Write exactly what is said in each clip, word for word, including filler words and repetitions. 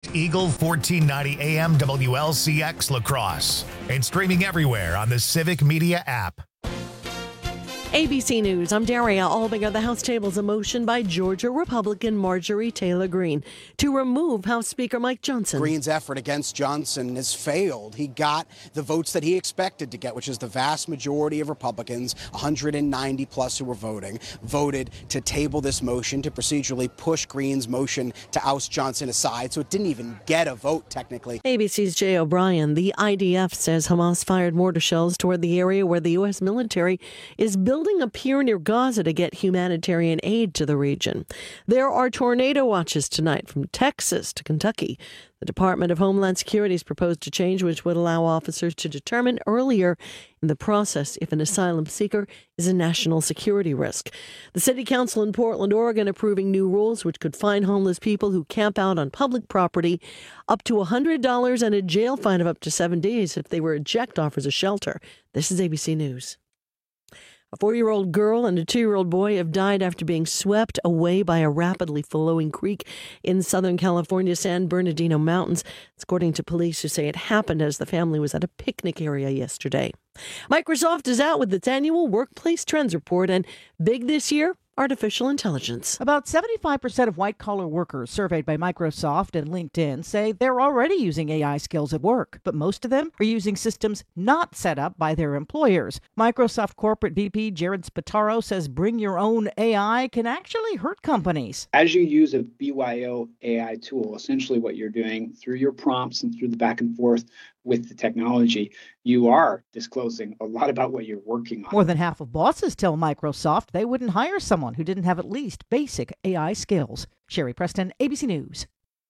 Eagle fourteen ninety A M W L C X La Crosse and streaming everywhere on the Civic Media app. A B C News, I'm Daria Albinger. The House tables a motion by Georgia Republican Marjorie Taylor Greene to remove House Speaker Mike Johnson. Greene's effort against Johnson has failed. He got the votes that he expected to get, which is the vast majority of Republicans, one hundred ninety plus who were voting, voted to table this motion to procedurally push Greene's motion to oust Johnson aside. So it didn't even get a vote, technically. A B C's Jay O'Brien. The I D F says Hamas fired mortar shells toward the area where the U S military is building a pier near Gaza to get humanitarian aid to the region. There are tornado watches tonight from Texas to Kentucky. The Department of Homeland Security's proposed a change which would allow officers to determine earlier in the process if an asylum seeker is a national security risk. The City Council in Portland, Oregon, approving new rules which could fine homeless people who camp out on public property up to one hundred dollars and a jail fine of up to seven days if they were eject offers a shelter. This is A B C News. A four-year-old girl and a two-year-old boy have died after being swept away by a rapidly flowing creek in Southern California's San Bernardino Mountains. It's according to police who say it happened as the family was at a picnic area yesterday. Microsoft is out with its annual Workplace Trends Report, and big this year, artificial intelligence. About seventy-five percent of white-collar workers surveyed by Microsoft and LinkedIn say they're already using A I skills at work, but most of them are using systems not set up by their employers. Microsoft corporate V P Jared Spataro says bring your own A I can actually hurt companies. As you use a B Y O A I tool, essentially what you're doing through your prompts and through the back and forth with the technology, you are disclosing a lot about what you're working on. More than half of bosses tell Microsoft they wouldn't hire someone who didn't have at least basic A I skills. Sherry Preston, A B C News.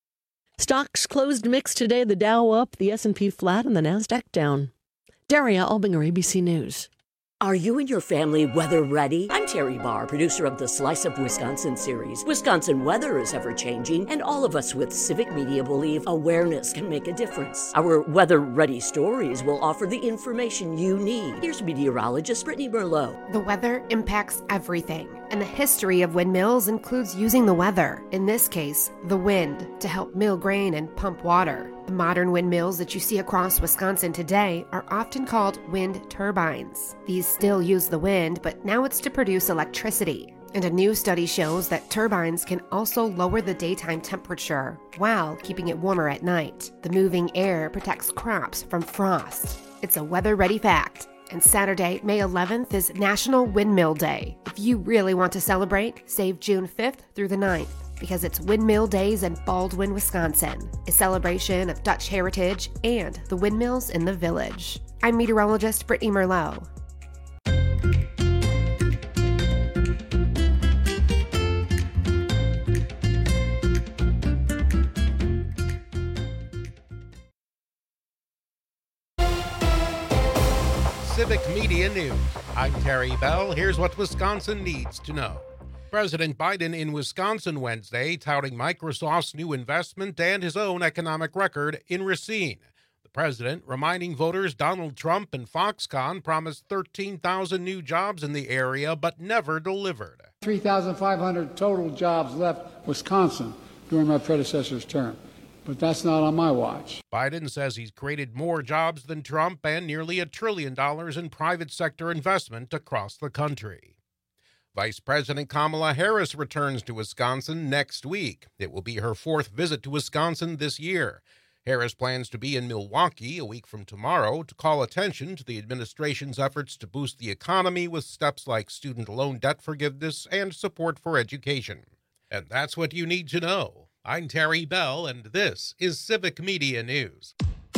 Stocks closed mixed today. The Dow up, the S and P flat, and the Nasdaq down. Daria Albinger, A B C News. Are you and your family weather ready? I'm Terry Barr, producer of the Slice of Wisconsin series. Wisconsin weather is ever-changing, and all of us with Civic Media believe awareness can make a difference. Our weather-ready stories will offer the information you need. Here's meteorologist Brittany Merlot. The weather impacts everything, and the history of windmills includes using the weather, in this case, the wind, to help mill grain and pump water. The modern windmills that you see across Wisconsin today are often called wind turbines. These still use the wind, but now it's to produce electricity. And a new study shows that turbines can also lower the daytime temperature while keeping it warmer at night. The moving air protects crops from frost. It's a weather-ready fact. And Saturday, May eleventh, is National Windmill Day. If you really want to celebrate, save June fifth through the ninth. Because it's Windmill Days in Baldwin, Wisconsin, a celebration of Dutch heritage and the windmills in the village. I'm meteorologist Brittany Merlot. Civic Media News. I'm Terry Bell. Here's what Wisconsin needs to know. President Biden in Wisconsin Wednesday touting Microsoft's new investment and his own economic record in Racine. The president reminding voters Donald Trump and Foxconn promised thirteen thousand new jobs in the area but never delivered. three thousand five hundred total jobs left Wisconsin during my predecessor's term. But that's not on my watch. Biden says he's created more jobs than Trump and nearly a trillion dollars in private sector investment across the country. Vice President Kamala Harris returns to Wisconsin next week. It will be her fourth visit to Wisconsin this year. Harris plans to be in Milwaukee a week from tomorrow to call attention to the administration's efforts to boost the economy with steps like student loan debt forgiveness and support for education. And that's what you need to know. I'm Terry Bell, and this is Civic Media News.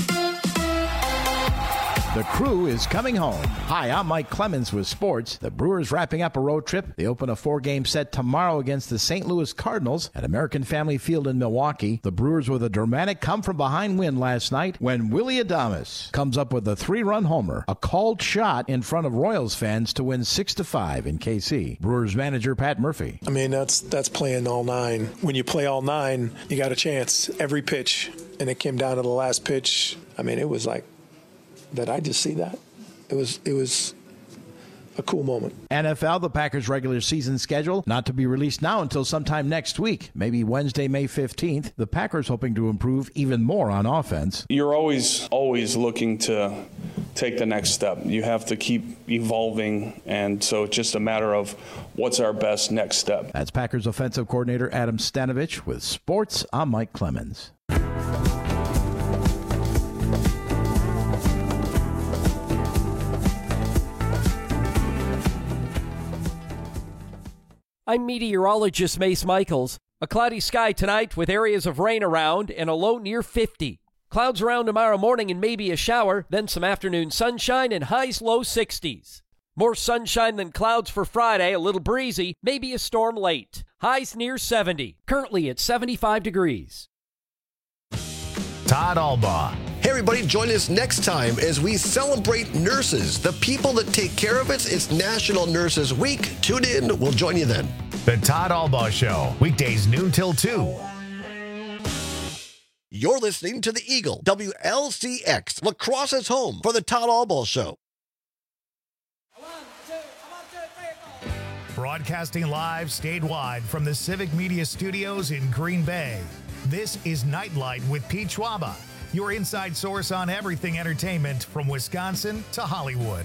The crew is coming home. Hi, I'm Mike Clemens with sports. The Brewers wrapping up a road trip. They open a four-game set tomorrow against the Saint Louis Cardinals at American Family Field in Milwaukee. The Brewers with a dramatic come-from-behind win last night when Willy Adames comes up with a three-run homer, a called shot in front of Royals fans to win six to five in K C. Brewers manager Pat Murphy. I mean, that's that's playing all nine. When you play all nine, you got a chance every pitch, and it came down to the last pitch. I mean, it was like, did I just see that? It was it was a cool moment. N F L, the Packers' regular season schedule, not to be released now until sometime next week, maybe Wednesday, May fifteenth. The Packers hoping to improve even more on offense. You're always, always looking to take the next step. You have to keep evolving, and so it's just a matter of what's our best next step. That's Packers offensive coordinator Adam Stenavich with Sports. I'm Mike Clemens. I'm meteorologist Mace Michaels. A cloudy sky tonight with areas of rain around and a low near fifty. Clouds around tomorrow morning and maybe a shower, then some afternoon sunshine and highs low sixties. More sunshine than clouds for Friday, a little breezy, maybe a storm late. Highs near seventy. Currently at seventy-five degrees. Todd Albaugh. Hey everybody, join us next time as we celebrate nurses, the people that take care of us. It's National Nurses Week. Tune in. We'll join you then. The Todd Albaugh Show, weekdays noon till two. You're listening to the Eagle, W L C X, La Crosse's home for the Todd Albaugh Show. Broadcasting live statewide from the Civic Media Studios in Green Bay. This is Nightlight with Pete Schwaba, your inside source on everything entertainment from Wisconsin to Hollywood.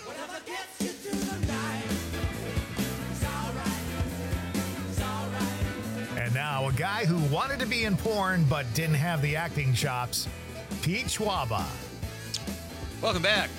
And now a guy who wanted to be in porn but didn't have the acting chops, Pete Schwaba. Welcome back.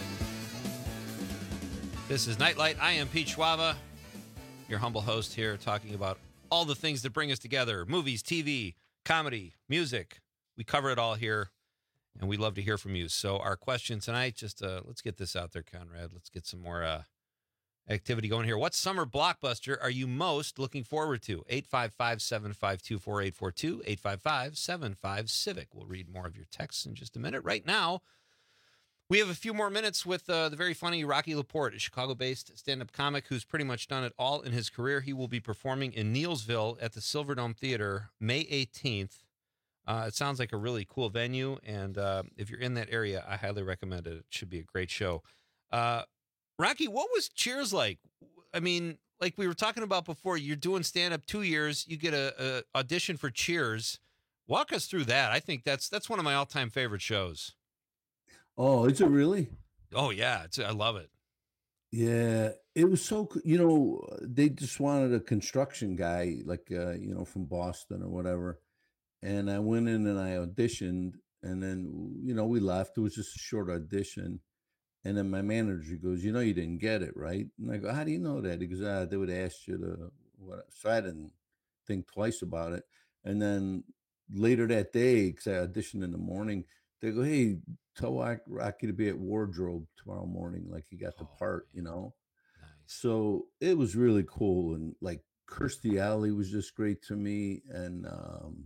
This is Nightlight. I am Pete Schwaba, your humble host here, talking about all the things that bring us together: movies, T V, comedy, music. We cover it all here, and we love to hear from you. So our question tonight, just uh, let's get this out there, Conrad. Let's get some more uh, activity going here. What summer blockbuster are you most looking forward to? eight five five, seven five two, four eight four two, eight five five, seven five, CIVIC. We'll read more of your texts in just a minute. Right now, we have a few more minutes with uh, the very funny Rocky Laporte, a Chicago-based stand-up comic who's pretty much done it all in his career. He will be performing in Neillsville at the Silverdome Theater May eighteenth. Uh, it sounds like a really cool venue, and uh, if you're in that area, I highly recommend it. It should be a great show. Uh, Rocky, what was Cheers like? I mean, like we were talking about before, you're doing stand-up two years. You get a, a audition for Cheers. Walk us through that. I think that's that's one of my all-time favorite shows. Oh, is it really? Oh, yeah. It's, I love it. Yeah, it was so, you know, they just wanted a construction guy, like, uh, you know, from Boston or whatever. And I went in and I auditioned, and then, you know, we left. It was just a short audition. And then my manager goes, you know, you didn't get it, right? And I go, how do you know that? He goes, ah, they would ask you to, what? So I didn't think twice about it. And then later that day, because I auditioned in the morning, they go, hey, tell Rocky to be at Wardrobe tomorrow morning, like he got the oh, part, you know. Nice. So it was really cool, and like Kirstie Alley was just great to me, and um,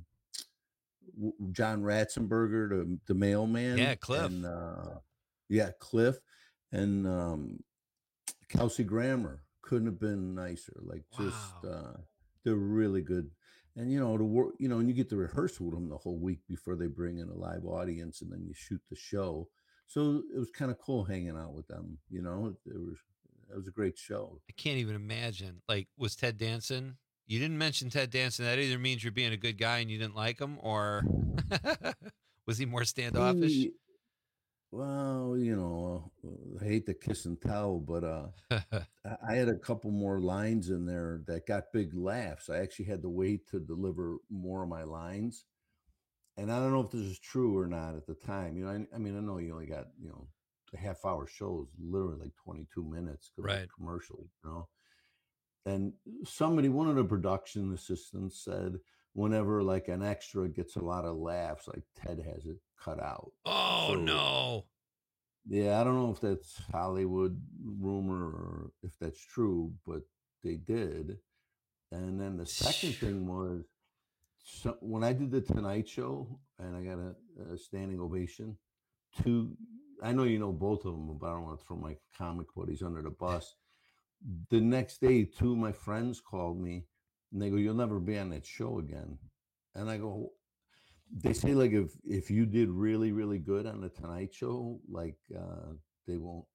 John Ratzenberger, the, the mailman, yeah, Cliff, and uh, yeah, Cliff, and um, Kelsey Grammer couldn't have been nicer. Like just wow. uh, they're really good. And, you know, to work, you know, and you get to rehearse with them the whole week before they bring in a live audience, and then you shoot the show. So it was kind of cool hanging out with them. You know, it was, it was a great show. I can't even imagine. Like, was Ted Danson? You didn't mention Ted Danson. That either means you're being a good guy and you didn't like him, or was he more standoffish? He, well, you know, I hate to kiss and tell, but uh, I had a couple more lines in there that got big laughs. I actually had to wait to deliver more of my lines. And I don't know if this is true or not at the time. You know, I, I mean, I know you only got, you know, a half hour shows, literally like twenty-two minutes, right? Commercial, you know. And somebody, one of the production assistants said, whenever like an extra gets a lot of laughs, like Ted has it cut out. Oh, so, no. Yeah, I don't know if that's Hollywood rumor or if that's true, but they did. And then the second thing was, so when I did the Tonight Show and I got a, a standing ovation, two, I know you know both of them, but I don't want to throw my comic buddies under the bus. The next day, two of my friends called me and they go, you'll never be on that show again. And I go, they say like if if you did really, really good on the Tonight Show, like uh, they won't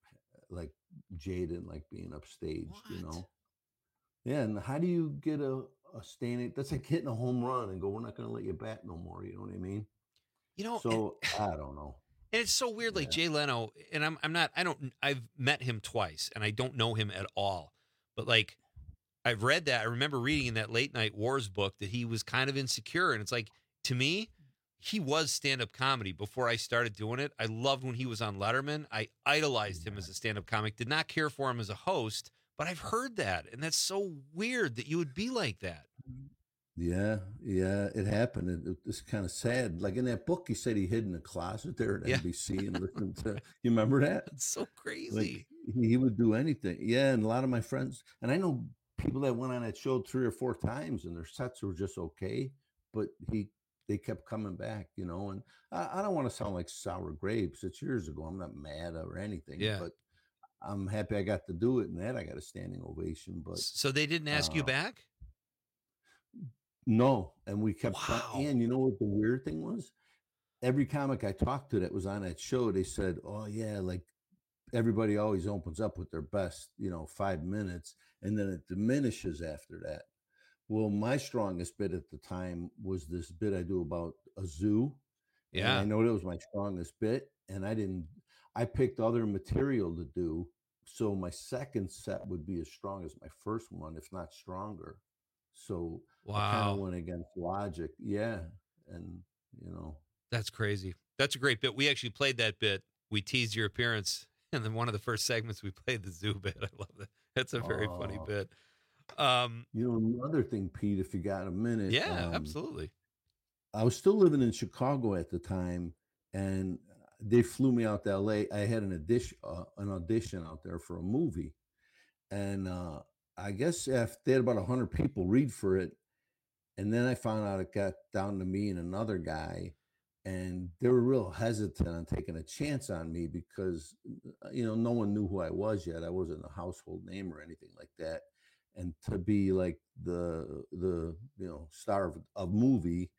like Jay didn't like being upstaged, what? You know? Yeah. And how do you get a, a standing? That's like hitting a home run and go, we're not going to let you bat no more. You know what I mean? You know, so and, I don't know. And it's so weird, like yeah. Jay Leno, and I'm I'm not I don't I've met him twice and I don't know him at all. But like I've read that. I remember reading in that Late Night Wars book that he was kind of insecure. And it's like, to me, he was stand-up comedy before I started doing it. I loved when he was on Letterman. I idolized him as a stand-up comic, did not care for him as a host, but I've heard that. And that's so weird that you would be like that. Yeah, yeah, it happened. It, it, it's kind of sad. Like in that book, he said he hid in a closet there at yeah. N B C and listened to. You remember that? It's so crazy. Like, he, he would do anything. Yeah, and a lot of my friends, and I know people that went on that show three or four times, and their sets were just okay, but he they kept coming back, you know. And I, I don't want to sound like sour grapes. It's years ago. I'm not mad or anything. Yeah. But I'm happy I got to do it, and that I got a standing ovation. But so they didn't ask uh, you back. No, and we kept wow. trying. And you know what the weird thing was? Every comic I talked to that was on that show, they said, "Oh yeah, like everybody always opens up with their best, you know, five minutes, and then it diminishes after that." Well, my strongest bit at the time was this bit I do about a zoo. Yeah, and I know that was my strongest bit, and I didn't. I picked other material to do, so my second set would be as strong as my first one, if not stronger. So wow. I kind of went against logic. Yeah. And, you know. That's crazy. That's a great bit. We actually played that bit. We teased your appearance. And then one of the first segments, we played the zoo bit. I love that. That's a very uh, funny bit. Um, you know, another thing, Pete, if you got a minute. Yeah, um, absolutely. I was still living in Chicago at the time. And they flew me out to L A. I had an audition, uh, an audition out there for a movie. And, uh, I guess if they had about a hundred people read for it, and then I found out it got down to me and another guy, and they were real hesitant on taking a chance on me because, you know, no one knew who I was yet. I wasn't a household name or anything like that. And to be like the the you know star of a movie,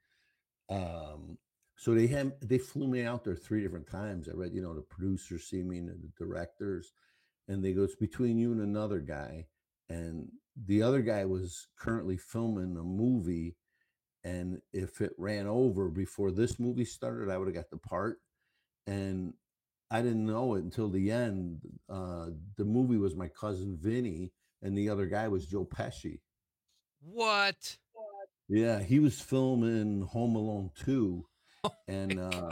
um, so they had they flew me out there three different times. I read, you know, the producers see me and the directors, and they go, "It's between you and another guy." And the other guy was currently filming a movie. And if it ran over before this movie started, I would have got the part. And I didn't know it until the end. Uh, the movie was My Cousin Vinny, and the other guy was Joe Pesci. What? Yeah, he was filming Home Alone two. Oh and uh,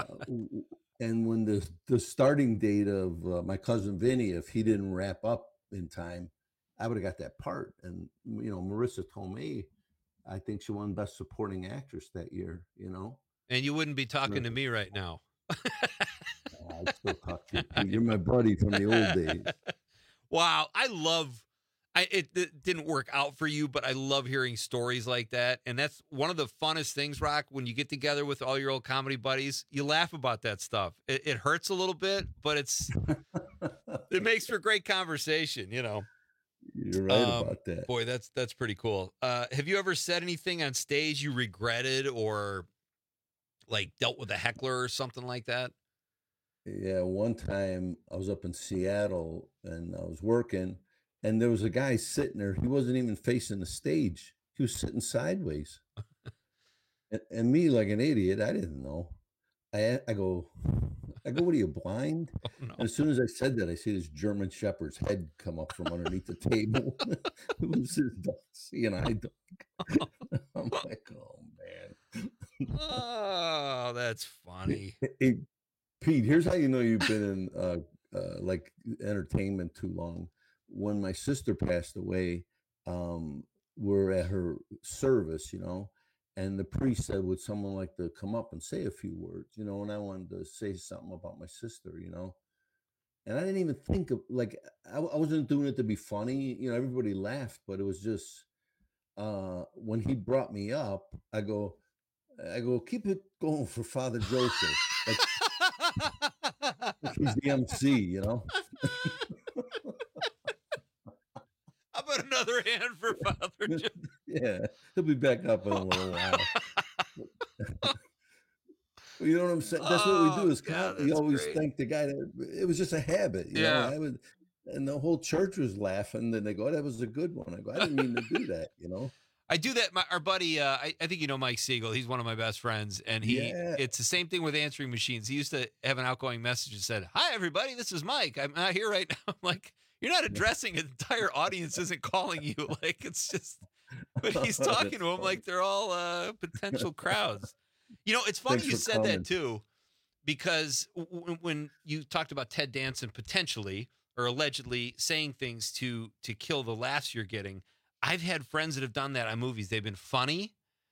and when the, the starting date of uh, My Cousin Vinny, if he didn't wrap up in time, I would have got that part. And, you know, Marissa Tomei, I think she won Best Supporting Actress that year, you know. And you wouldn't be talking to me right now. I still talk to you. You're my buddy from the old days. Wow. I love, I it, it didn't work out for you, but I love hearing stories like that. And that's one of the funnest things, Rock, when you get together with all your old comedy buddies, you laugh about that stuff. It, it hurts a little bit, but it's, it makes for great conversation, you know. You're right um, about that. Boy, that's that's pretty cool. Uh, have you ever said anything on stage you regretted or like dealt with a heckler or something like that? Yeah, one time I was up in Seattle and I was working and there was a guy sitting there. He wasn't even facing the stage. He was sitting sideways. and, and me, like an idiot, I didn't know. I I go, I go, what are you, blind? Oh, no. And as soon as I said that, I see this German Shepherd's head come up from underneath the table. It was his dog, seeing eye dog. I'm like, oh, man. Oh, that's funny. Hey, hey, Pete, here's how you know you've been in uh, uh, like entertainment too long. When my sister passed away, um, we're at her service, you know, and the priest said, would someone like to come up and say a few words, you know, and I wanted to say something about my sister, you know, and I didn't even think of, like, I, I wasn't doing it to be funny. You know, everybody laughed, but it was just, uh, when he brought me up, I go, I go, keep it going for Father Joseph. Like, he's the M C, you know. How about another hand for Father Joseph? Yeah, he'll be back up in a little while. You know what I'm saying? That's oh, what we do. Is God, we always great. Thank the guy that it was just a habit. You yeah, know? I would, and the whole church was laughing. Then they go, "That was a good one." I go, "I didn't mean to do that," you know. I do that. My, our buddy, uh, I, I think you know Mike Siegel. He's one of my best friends, and he. Yeah. It's the same thing with answering machines. He used to have an outgoing message that said, "Hi, everybody. This is Mike. I'm not here right now." I'm like, you're not addressing an entire audience. Isn't calling you. Like it's just. But he's talking to them like they're all uh, potential crowds. You know, it's funny Thanks you for said coming. that too, because w- when you talked about Ted Danson potentially or allegedly saying things to to kill the laughs you're getting. I've had friends that have done that on movies. They've been funny,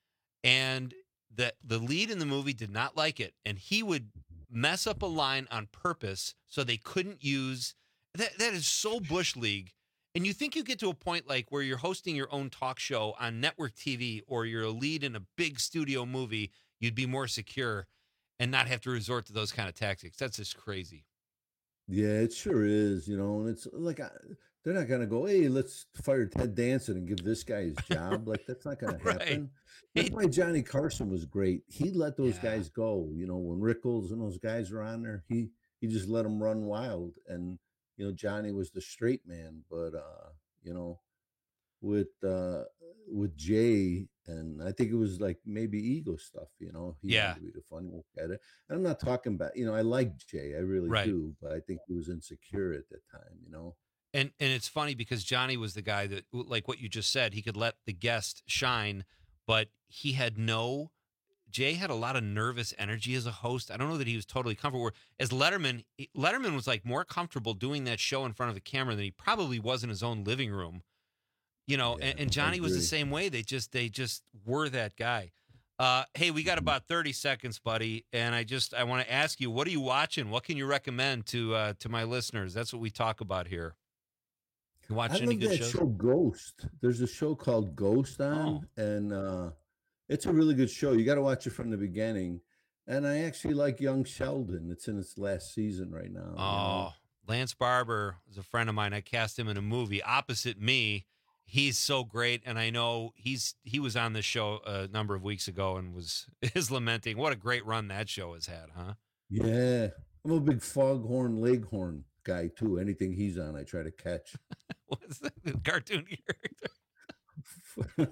and the the lead in the movie did not like it, and he would mess up a line on purpose so they couldn't use that. That is so Bush League. And you think you get to a point like where you're hosting your own talk show on network T V, or you're a lead in a big studio movie, you'd be more secure and not have to resort to those kind of tactics. That's just crazy. Yeah, it sure is, you know, and it's like I, they're not going to go, "Hey, let's fire Ted Danson and give this guy his job." Like that's not going Right. to happen. That's why Johnny Carson was great. He let those Yeah. guys go. You know, when Rickles and those guys were on there, he he just let them run wild. And you know, Johnny was the straight man. But uh, you know, with uh, with Jay, and I think it was like maybe ego stuff. You know, he Yeah. wanted to be the funny one at it. And I'm not talking about, you know, I like Jay, I really Right. do, but I think he was insecure at that time. You know. And and it's funny because Johnny was the guy that, like what you just said, he could let the guest shine, but he had no. Jay had a lot of nervous energy as a host. I don't know that he was totally comfortable. As Letterman, Letterman was like more comfortable doing that show in front of the camera than he probably was in his own living room. You know, Yeah, and, and I Johnny was the agree. same way. They just they just were that guy. Uh, hey, we got about thirty seconds, buddy, and I just I want to ask you, what are you watching? What can you recommend to uh, to my listeners? That's what we talk about here. You watch I any love good that shows? show Ghost. There's a show called Ghost on, and uh, it's a really good show. You got to watch it from the beginning. And I actually like Young Sheldon. It's in its last season right now. you know? Oh, Lance Barber is a friend of mine. I cast him in a movie opposite me. He's so great, and I know he's he was on this show a number of weeks ago and was is lamenting what a great run that show has had, huh? Yeah, I'm a big Foghorn Leghorn guy too. Anything he's on, I try to catch. What's the cartoon character?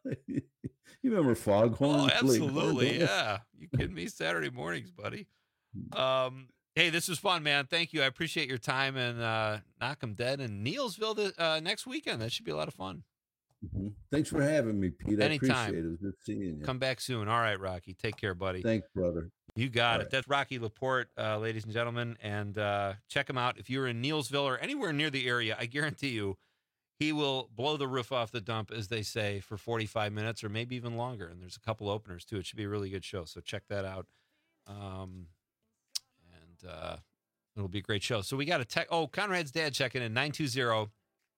You remember Foghorn? Oh, Leghorn, absolutely, don't you? yeah. You kidding me? Saturday mornings, buddy. Um, hey, this was fun, man. Thank you. I appreciate your time, and uh, knock 'em dead in Neilsville the, uh, next weekend. That should be a lot of fun. Mhm. Thanks for having me, Pete. I Anytime. appreciate it. It was good seeing you. Come back soon. All right, Rocky. Take care, buddy. Thanks, brother. You got All it. right. That's Rocky Laporte, uh, ladies and gentlemen. And uh, check him out. If you're in Neilsville or anywhere near the area, I guarantee you he will blow the roof off the dump, as they say, for forty-five minutes or maybe even longer. And there's a couple openers, too. It should be a really good show. So check that out. Um, and uh, it'll be a great show. So we got a tech. Oh, Conrad's dad checking in, nine two zero.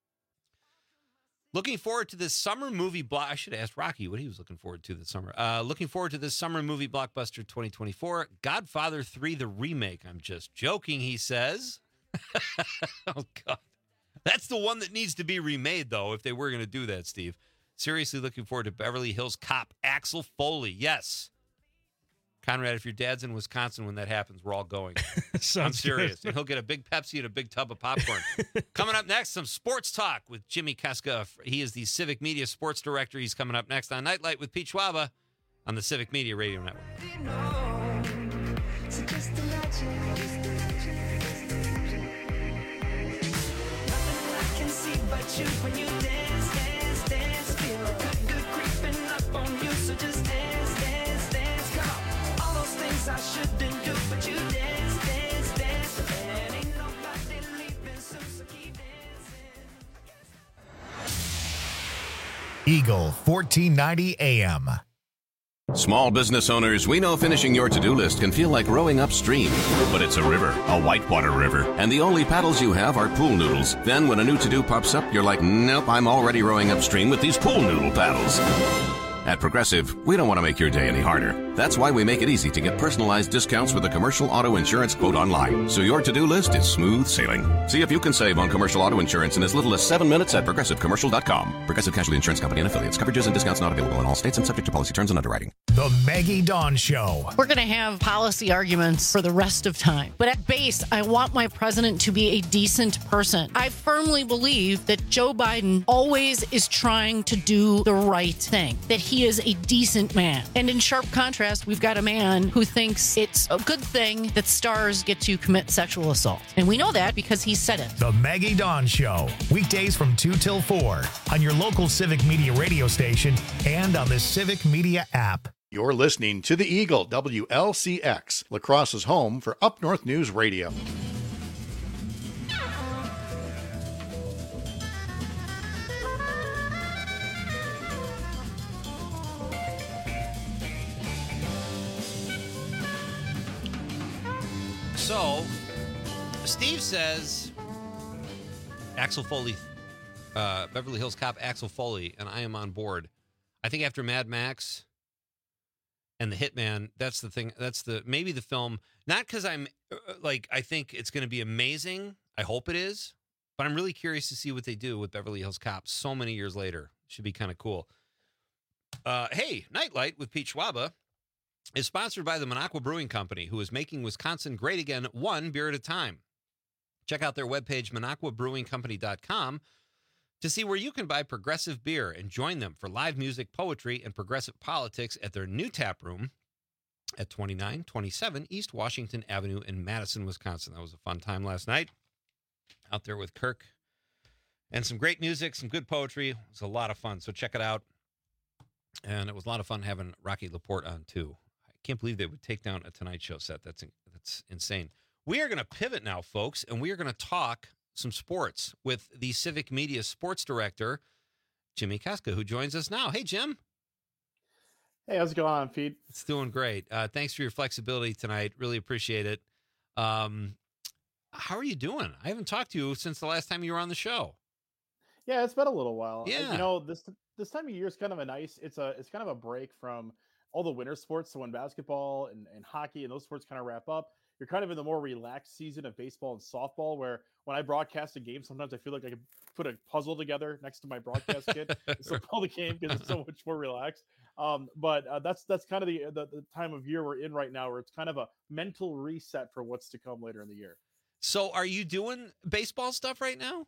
Looking forward to this summer movie block. I should have asked Rocky what he was looking forward to this summer. Uh, looking forward to this summer movie blockbuster twenty twenty-four. Godfather three, the remake. I'm just joking, he says. Oh, God. That's the one that needs to be remade, though, if they were going to do that, Steve. Seriously looking forward to Beverly Hills Cop, Axel Foley. Yes. Conrad, if your dad's in Wisconsin when that happens, we're all going. I'm Sounds serious. good. And he'll get a big Pepsi and a big tub of popcorn. Coming up next, some sports talk with Jimmy Keska. He is the Civic Media Sports Director. He's coming up next on Nightlight with Pete Schwaba on the Civic Media Radio Network. I shouldn't do, but you dance, dance, dance, and ain't nobody leaving soon, so keep dancing. Eagle fourteen ninety A M. Small business owners, we know finishing your to-do list can feel like rowing upstream. But it's a river, a whitewater river, and the only paddles you have are pool noodles. Then when a new to-do pops up, you're like, nope, I'm already rowing upstream with these pool noodle paddles. At Progressive, we don't want to make your day any harder. That's why we make it easy to get personalized discounts with a commercial auto insurance quote online, so your to-do list is smooth sailing. See if you can save on commercial auto insurance in as little as seven minutes at progressive commercial dot com. Progressive Casualty Insurance Company and affiliates. Coverages and discounts not available in all states and subject to policy terms and underwriting. The Maggie Dawn Show. We're going to have policy arguments for the rest of time. But at base, I want my president to be a decent person. I firmly believe that Joe Biden always is trying to do the right thing, that he is a decent man. And in sharp contrast, we've got a man who thinks it's a good thing that stars get to commit sexual assault. And we know that because he said it. The Maggie Dawn Show. Weekdays from two till four on your local Civic Media radio station and on the Civic Media app. You're listening to the Eagle, W L C X, La Crosse's home for Up North News Radio. So, Steve says Axel Foley, uh, Beverly Hills Cop Axel Foley, and I am on board. I think after Mad Max and The Hitman, that's the thing. That's the maybe the film. Not because I'm uh, like I think it's going to be amazing. I hope it is, but I'm really curious to see what they do with Beverly Hills Cop so many years later. Should be kind of cool. Uh, hey, Nightlight with Pete Schwaba is sponsored by the Minocqua Brewing Company, who is making Wisconsin great again, one beer at a time. Check out their webpage, minocqua brewing company dot com, to see where you can buy progressive beer and join them for live music, poetry, and progressive politics at their new tap room at twenty-nine twenty-seven East Washington Avenue in Madison, Wisconsin. That was a fun time last night out there with Kirk. And some great music, some good poetry. It was a lot of fun, so check it out. And it was a lot of fun having Rocky Laporte on, too. I can't believe they would take down a Tonight Show set. That's, that's insane. We are going to pivot now, folks, and we are going to talk some sports with the Civic Media sports director, Jimmy Kaska, who joins us now. Hey, Jim. Hey, how's it going on, Pete? It's doing great. Uh, thanks for your flexibility tonight. Really appreciate it. Um, how are you doing? I haven't talked to you since the last time you were on the show. Yeah, it's been a little while. Yeah. I, you know, this this time of year is kind of a nice, it's a it's kind of a break from all the winter sports. So when basketball and, and hockey and those sports kind of wrap up, you're kind of in the more relaxed season of baseball and softball, where when I broadcast a game, sometimes I feel like I could put a puzzle together next to my broadcast kit and still call the game because it's so much more relaxed. Um, but uh, that's that's kind of the, the the time of year we're in right now, where it's kind of a mental reset for what's to come later in the year. So are you doing baseball stuff right now?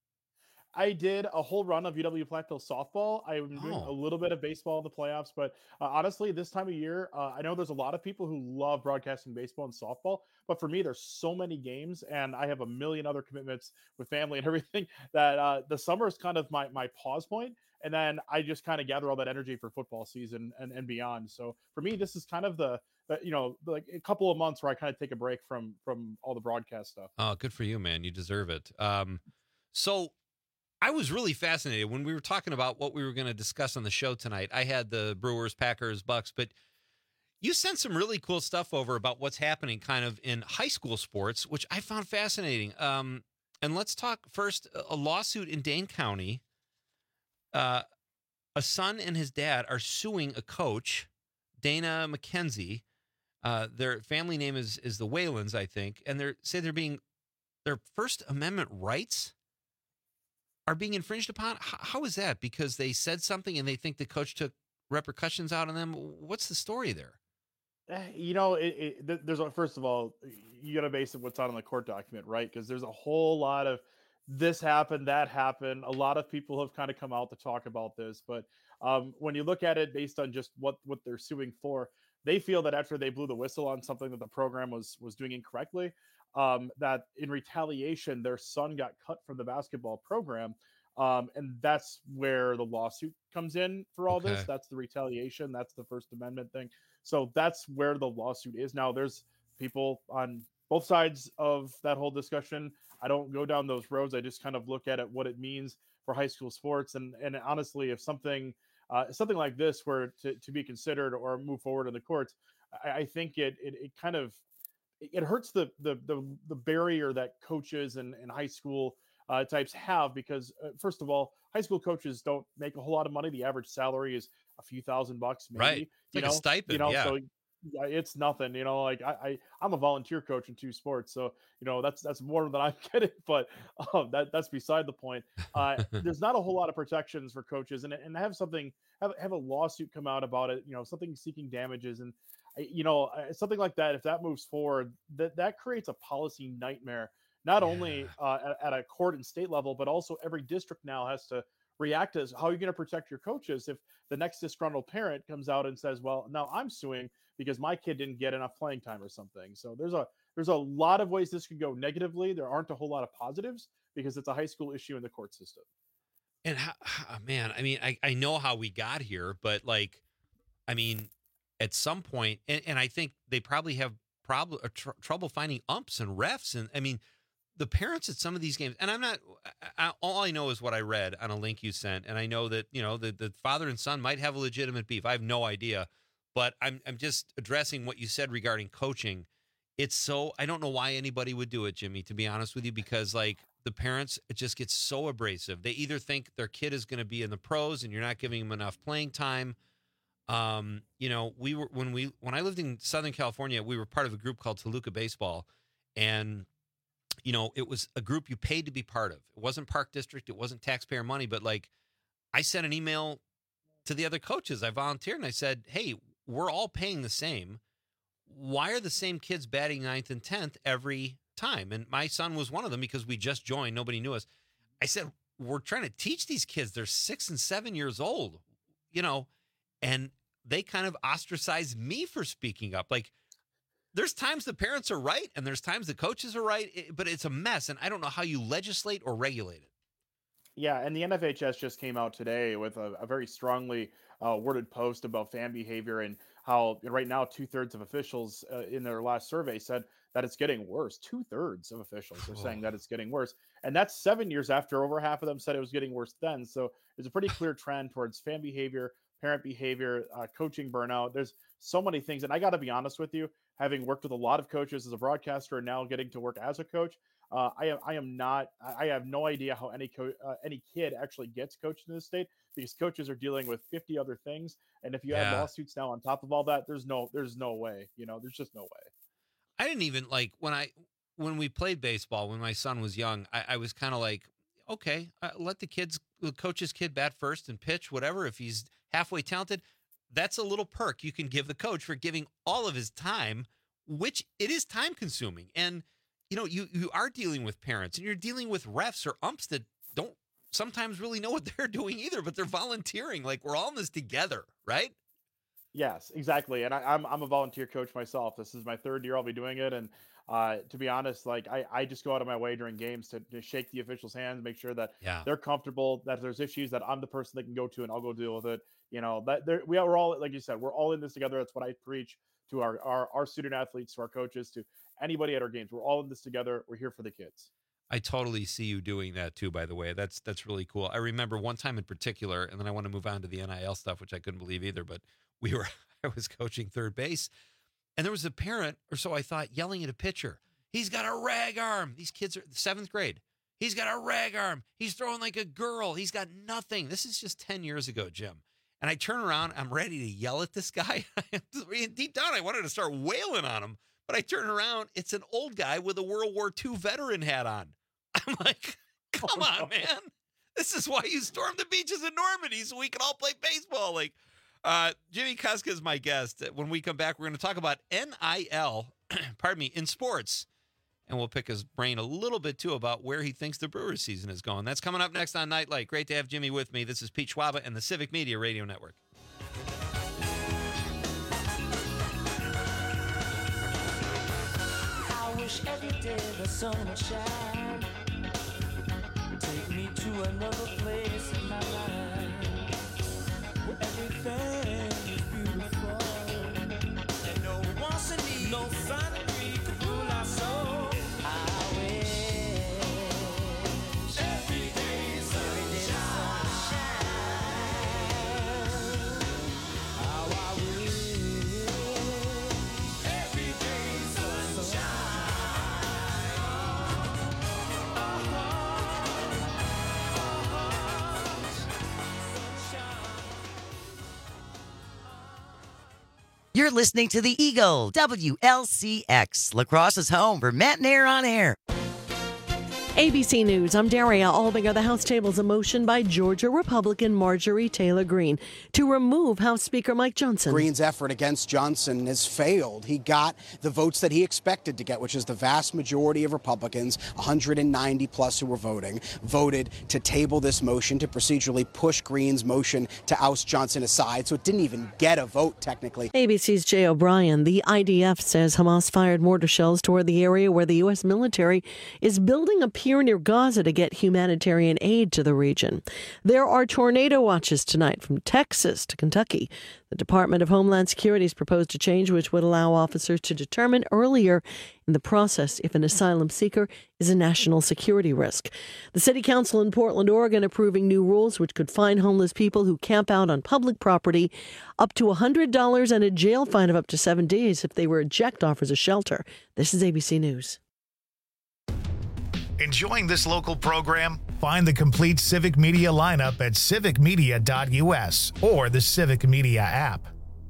I did a whole run of U W Platteville softball. I'm doing Oh. a little bit of baseball in the playoffs, but uh, honestly, this time of year, uh, I know there's a lot of people who love broadcasting baseball and softball, but for me, there's so many games, and I have a million other commitments with family and everything that uh, the summer is kind of my my pause point, and then I just kind of gather all that energy for football season and, and beyond. So for me, this is kind of the, the you know like a couple of months where I kind of take a break from from all the broadcast stuff. Oh, good for you, man. You deserve it. Um, so I was really fascinated when we were talking about what we were going to discuss on the show tonight. I had the Brewers, Packers, Bucks, but you sent some really cool stuff over about what's happening kind of in high school sports, which I found fascinating. Um, and let's talk first, a lawsuit in Dane County. Uh, a son and his dad are suing a coach, Dana McKenzie. Uh, their family name is is the Whalens, I think, and they say they're being their First Amendment rights are being infringed upon. How, how is that? Because they said something and they think the coach took repercussions out on them. What's the story there? Eh, You know, it, it, th- there's a, first of all, you got to base it what's out on the court document, right? Because there's a whole lot of this happened, that happened. A lot of people have kind of come out to talk about this, but um, when you look at it based on just what what they're suing for, they feel that after they blew the whistle on something that the program was was doing incorrectly, um, that in retaliation, their son got cut from the basketball program. Um, and that's where the lawsuit comes in for all this. Okay. That's the retaliation. That's the First Amendment thing. So that's where the lawsuit is. Now, there's people on both sides of that whole discussion. I don't go down those roads. I just kind of look at it, what it means for high school sports. And, and honestly, if something uh, something like this were to, to be considered or move forward in the courts, I, I think it, it it kind of it hurts the the the, the barrier that coaches and, and high school uh, types have, because uh, first of all, high school coaches don't make a whole lot of money. The average salary is a few thousand bucks, maybe. Right. It's you like a know, stipend, You know, yeah. so yeah, it's nothing. You know, like I, I I'm a volunteer coach in two sports, so you know that's that's more than I'm getting. But um, that that's beside the point. Uh, there's not a whole lot of protections for coaches, and and have something have have a lawsuit come out about it. You know, something seeking damages, and you know something like that. If that moves forward, that that creates a policy nightmare. Not yeah. only uh, at, at a court and state level, but also every district now has to react as how are you going to protect your coaches if the next disgruntled parent comes out and says, well, now I'm suing because my kid didn't get enough playing time or something. So there's a there's a lot of ways this could go negatively. There aren't a whole lot of positives because it's a high school issue in the court system. And how, man, I mean, I, I know how we got here, but like, I mean, at some point, and, and I think they probably have problem tr- trouble finding umps and refs. And I mean, the parents at some of these games, and I'm not, I, all I know is what I read on a link you sent. And I know that, you know, the, the father and son might have a legitimate beef. I have no idea, but I'm, I'm just addressing what you said regarding coaching. It's so, I don't know why anybody would do it, Jimmy, to be honest with you, because like the parents, it just gets so abrasive. They either think their kid is going to be in the pros and you're not giving them enough playing time. Um, you know, we were, when we, when I lived in Southern California, we were part of a group called Toluca Baseball, and you know, it was a group you paid to be part of. It wasn't Park District. It wasn't taxpayer money. But like, I sent an email to the other coaches. I volunteered and I said, hey, we're all paying the same. Why are the same kids batting ninth and tenth every time? And my son was one of them because we just joined. Nobody knew us. I said, we're trying to teach these kids. They're six and seven years old, you know, and they kind of ostracized me for speaking up. Like, there's times the parents are right and there's times the coaches are right, but it's a mess. And I don't know how you legislate or regulate it. Yeah, and the N F H S just came out today with a, a very strongly uh, worded post about fan behavior and how right now two-thirds of officials uh, in their last survey said that it's getting worse. Two-thirds of officials are saying that it's getting worse. And that's seven years after over half of them said it was getting worse then. So there's a pretty clear trend towards fan behavior, parent behavior, uh, coaching burnout. There's so many things. And I got to be honest with you, having worked with a lot of coaches as a broadcaster and now getting to work as a coach, uh, I am I am not. I have no idea how any co- uh, any kid actually gets coached in this state because coaches are dealing with fifty other things, and if you Yeah. have lawsuits now on top of all that, there's no there's no way. You know, there's just no way. I didn't even like when I when we played baseball when my son was young. I, I was kind of like, okay, uh, let the kids, the coach's kid bat first and pitch whatever. If he's halfway talented, that's a little perk you can give the coach for giving all of his time, which it is time consuming. And, you know, you, you are dealing with parents and you're dealing with refs or umps that don't sometimes really know what they're doing either, but they're volunteering. Like, we're all in this together, right? Yes, exactly. And I, I'm I'm a volunteer coach myself. This is my third year I'll be doing it. And uh, to be honest, like I, I just go out of my way during games to, to shake the officials' hands, make sure that Yeah. they're comfortable, that if there's issues that I'm the person they can go to and I'll go deal with it. You know, that there we are we're all, like you said, we're all in this together. That's what I preach to our, our our student athletes, to our coaches, to anybody at our games. We're all in this together. We're here for the kids. I totally see you doing that too, by the way. That's that's really cool. I remember one time in particular, and then I want to move on to the N I L stuff, which I couldn't believe either, but we were I was coaching third base, and there was a parent, or so I thought, yelling at a pitcher. He's got a rag arm. These kids are seventh grade. He's got a rag arm. He's throwing like a girl. He's got nothing. This is just ten years ago, Jim. And I turn around, I'm ready to yell at this guy. Deep down, I wanted to start wailing on him. But I turn around, it's an old guy with a World War Two veteran hat on. I'm like, come Oh, on, man. This is why you stormed the beaches in Normandy, so we can all play baseball. Like, uh, Jimmy Kuska is my guest. When we come back, we're going to talk about N I L, pardon me, in sports. And we'll pick his brain a little bit, too, about where he thinks the Brewers season is going. That's coming up next on Nightlight. Great to have Jimmy with me. This is Pete Schwaba and the Civic Media Radio Network. I wish every day the sun would shine. Take me to another place in my life where everything is beautiful and no wants and needs, no sun could rule our soul. I wish every day sunshine. How I wish every day sunshine. You're listening to the Eagle, W L C X, La Crosse's home for Matt and Air on Air. A B C News, I'm Daria Albinger. The House tables a motion by Georgia Republican Marjorie Taylor Greene to remove House Speaker Mike Johnson. Greene's effort against Johnson has failed. He got the votes that he expected to get, which is the vast majority of Republicans, one hundred ninety plus who were voting, voted to table this motion to procedurally push Greene's motion to oust Johnson aside, so it didn't even get a vote technically. A B C's Jay O'Brien. The I D F says Hamas fired mortar shells toward the area where the U S military is building a pier near Gaza to get humanitarian aid to the region. There are tornado watches tonight from Texas to Kentucky. The Department of Homeland Security has proposed a change which would allow officers to determine earlier in the process if an asylum seeker is a national security risk. The City Council in Portland, Oregon, approving new rules which could fine homeless people who camp out on public property up to one hundred dollars and a jail fine of up to seven days if they reject offers of shelter. This is A B C News. Enjoying this local program? Find the complete Civic Media lineup at civic media dot u s or the Civic Media app.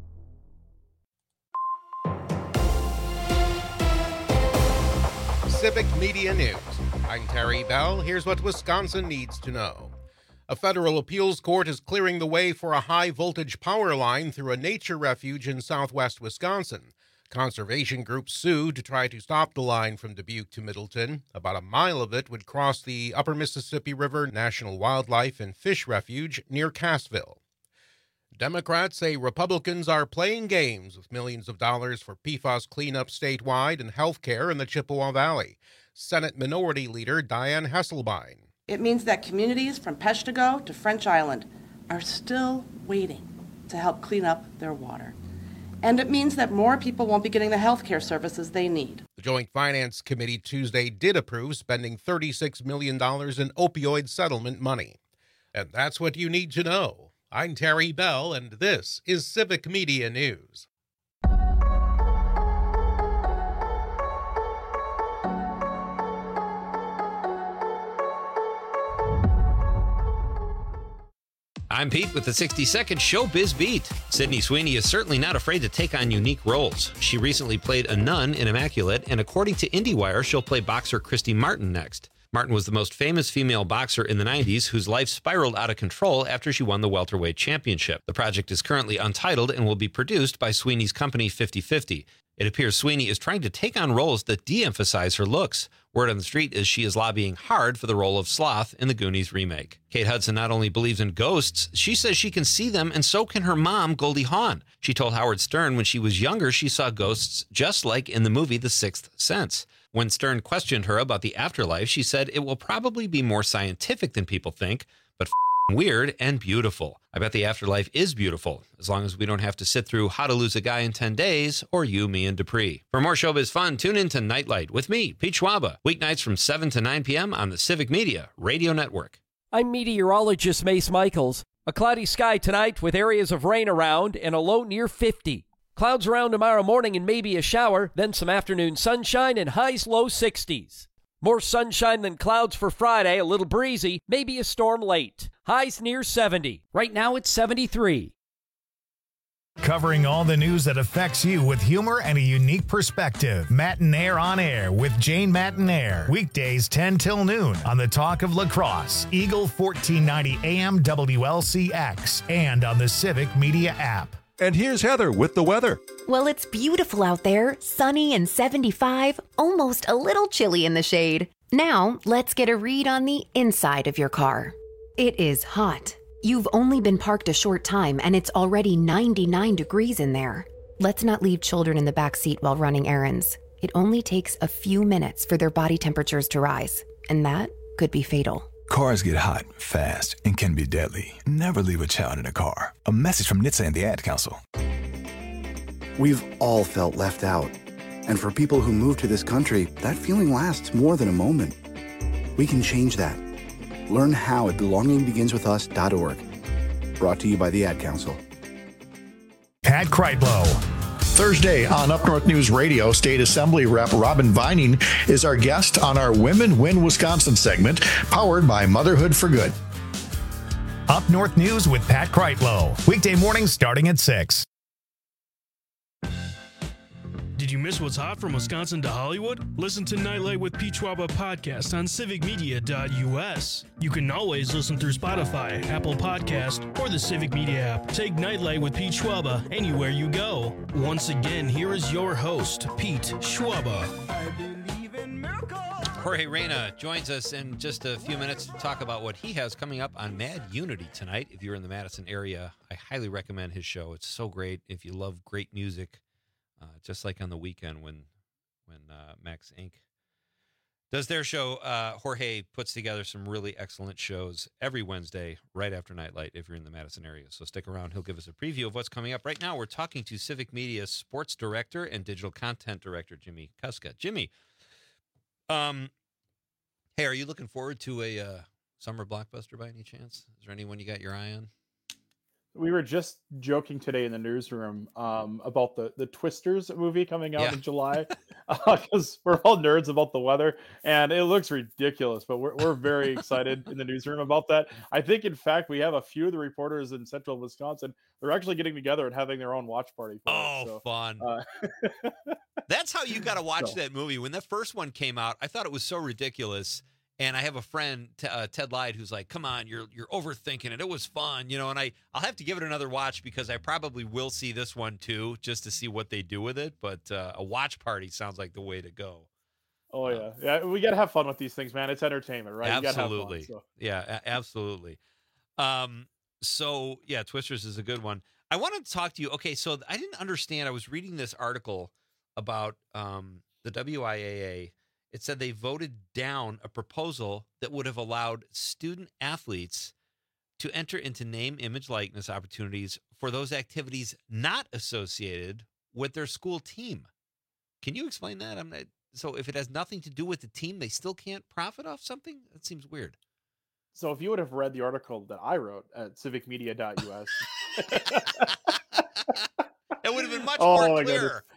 Civic Media News. I'm Terry Bell. Here's what Wisconsin needs to know. A federal appeals court is clearing the way for a high-voltage power line through a nature refuge in southwest Wisconsin. Conservation groups sued to try to stop the line from Dubuque to Middleton. About a mile of it would cross the Upper Mississippi River National Wildlife and Fish Refuge near Cassville. Democrats say Republicans are playing games with millions of dollars for P FAS cleanup statewide and health care in the Chippewa Valley. Senate Minority Leader Diane Hesselbein. It means that communities from Peshtigo to French Island are still waiting to help clean up their water. And it means that more people won't be getting the health care services they need. The Joint Finance Committee Tuesday did approve spending thirty-six million dollars in opioid settlement money. And that's what you need to know. I'm Terry Bell, and this is Civic Media News. I'm Pete with the sixty second Showbiz Beat. Sydney Sweeney is certainly not afraid to take on unique roles. She recently played a nun in Immaculate, and according to IndieWire, she'll play boxer Christy Martin next. Martin was the most famous female boxer in the nineties whose life spiraled out of control after she won the welterweight championship. The project is currently untitled and will be produced by Sweeney's company fifty fifty. It appears Sweeney is trying to take on roles that de-emphasize her looks. Word on the street is she is lobbying hard for the role of Sloth in the Goonies remake. Kate Hudson not only believes in ghosts, she says she can see them, and so can her mom, Goldie Hawn. She told Howard Stern when she was younger she saw ghosts just like in the movie The Sixth Sense. When Stern questioned her about the afterlife, she said it will probably be more scientific than people think, but f***ing weird and beautiful. I bet the afterlife is beautiful, as long as we don't have to sit through How to Lose a Guy in ten days or You, Me, and Dupree. For more showbiz fun, tune in to Nightlight with me, Pete Schwaba, weeknights from seven to nine p.m. on the Civic Media Radio Network. I'm meteorologist Mace Michaels. A cloudy sky tonight with areas of rain around and a low near fifty. Clouds around tomorrow morning and maybe a shower, then some afternoon sunshine and highs low sixties. More sunshine than clouds for Friday, a little breezy, maybe a storm late. Highs near seventy. Right now it's seventy-three. Covering all the news that affects you with humor and a unique perspective. Matt and Air on Air with Jane Matt and Air. Weekdays ten till noon on the Talk of La Crosse, Eagle fourteen ninety A M W L C X, and on the Civic Media app. And here's Heather with the weather. Well, it's beautiful out there, sunny and seventy-five, almost a little chilly in the shade. Now, let's get a read on the inside of your car. It is hot. You've only been parked a short time and it's already ninety-nine degrees in there. Let's not leave children in the back seat while running errands. It only takes a few minutes for their body temperatures to rise, and that could be fatal. Cars get hot, fast, and can be deadly. Never leave a child in a car. A message from N H T S A and the Ad Council. We've all felt left out. And for people who move to this country, that feeling lasts more than a moment. We can change that. Learn how at belonging begins with us dot org. Brought to you by the Ad Council. Pat Kreitlow. Thursday on Up North News Radio, State Assembly Rep Robin Vining is our guest on our Women Win Wisconsin segment, powered by Motherhood for Good. Up North News with Pat Kreitlow. Weekday mornings starting at six. you miss what's hot from Wisconsin to Hollywood? Listen to Nightlight with Pete Schwaba podcast on civic media dot U S. You can always listen through Spotify, Apple Podcast, or the Civic Media app. Take Nightlight with Pete Schwaba anywhere you go. Once again, here is your host, Pete Schwaba. Jorge Reyna joins us in just a few minutes to talk about what he has coming up on Mad Unity tonight. If you're in the Madison area, I highly recommend his show. It's so great. If you love great music, uh, just like on the weekend when when uh, Max Incorporated does their show, uh, Jorge puts together some really excellent shows every Wednesday right after Nightlight if you're in the Madison area. So stick around. He'll give us a preview of what's coming up. Right now, we're talking to Civic Media Sports Director and Digital Content Director Jimmy Kuska. Jimmy, um, hey, are you looking forward to a uh, summer blockbuster by any chance? Is there anyone you got your eye on? We were just joking today in the newsroom um, about the, the Twisters movie coming out Yeah. in July because uh, we're all nerds about the weather and it looks ridiculous, but we're, we're very excited in the newsroom about that. I think, in fact, we have a few of the reporters in central Wisconsin. They're actually getting together and having their own watch party. For Oh, it, so, fun. Uh, That's how you got to watch So. that movie. When the first one came out, I thought it was so ridiculous. And I have a friend, t- uh, Ted Lyde, who's like, "Come on, you're you're overthinking it. It was fun, you know." And I I'll have to give it another watch because I probably will see this one too, just to see what they do with it. But uh, a watch party sounds like the way to go. oh, yeah. Yeah. We got to have fun with these things, man. It's entertainment, right? You gotta have fun, Absolutely, so. yeah, a- absolutely. Um, so yeah, Twisters is a good one. I wanted to talk to you. Okay, so I didn't understand. I was reading this article about um, the W I A A. It said they voted down a proposal that would have allowed student athletes to enter into name, image, likeness opportunities for those activities not associated with their school team. Can you explain that? I'm not, so if it has nothing to do with the team, they still can't profit off something? That seems weird. So if you would have read the article that I wrote at civic media dot U S, it would have been much Oh, more my clear. goodness.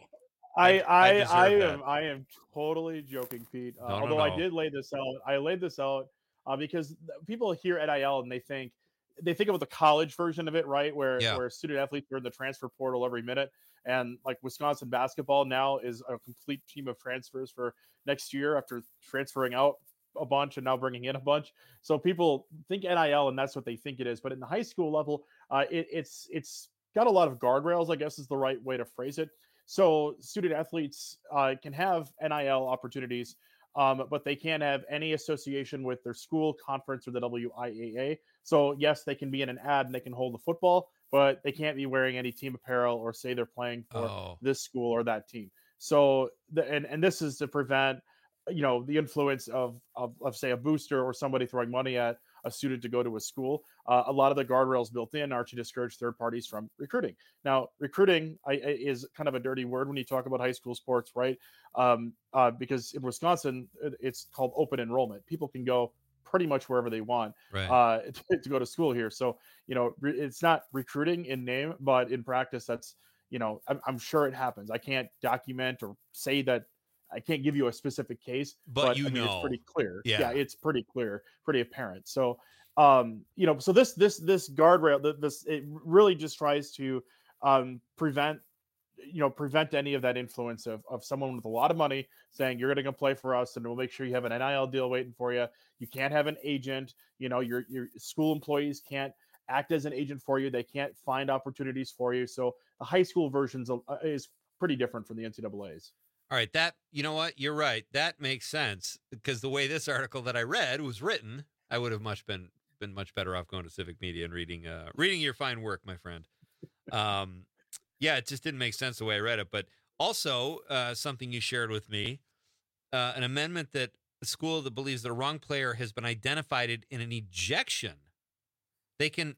I I I I, deserve am that. I am totally joking, Pete. Uh, No, no, although I no. did lay this out. I laid this out uh, because th- people hear N I L and they think they think about the college version of it, right? Where Yeah. where student athletes are in the transfer portal every minute, and like Wisconsin basketball now is a complete team of transfers for next year after transferring out a bunch and now bringing in a bunch. So people think N I L and that's what they think it is. But in the high school level, uh, it, it's it's got a lot of guardrails, I guess is the right way to phrase it. So student athletes uh, can have N I L opportunities, um, but they can't have any association with their school, conference, or the W I A A. So yes, they can be in an ad and they can hold the football, but they can't be wearing any team apparel or say they're playing for Oh. this school or that team. So the, and and this is to prevent, you know, the influence of of, of say a booster or somebody throwing money at a student to go to a school. Uh, a lot of the guardrails built in are to discourage third parties from recruiting. Now, recruiting I, I- is kind of a dirty word when you talk about high school sports, right? Um, uh, because in Wisconsin, it- it's called open enrollment. People can go pretty much wherever they want Right. uh, to, to go to school here. So, you know, re- it's not recruiting in name, but in practice, that's, you know, I'm, I'm sure it happens. I can't document or say that. I can't give you a specific case, But but, you I mean, know. it's pretty clear. Yeah. it's pretty clear, pretty apparent. So, um, you know, so this this this guardrail, th- this it really just tries to um, prevent, you know, prevent any of that influence of of someone with a lot of money saying you're going to come play for us, and we'll make sure you have an N I L deal waiting for you. You can't have an agent. You know, your your school employees can't act as an agent for you. They can't find opportunities for you. So the high school versions of, uh, is pretty different from the N C double A's. All right, that you know what? You're right. That makes sense because the way this article that I read was written, I would have much been been much better off going to Civic Media and reading uh, reading your fine work, my friend. Um, yeah, it just didn't make sense the way I read it. But also uh, something you shared with me, uh, an amendment that the school that believes the wrong player has been identified in an ejection. They can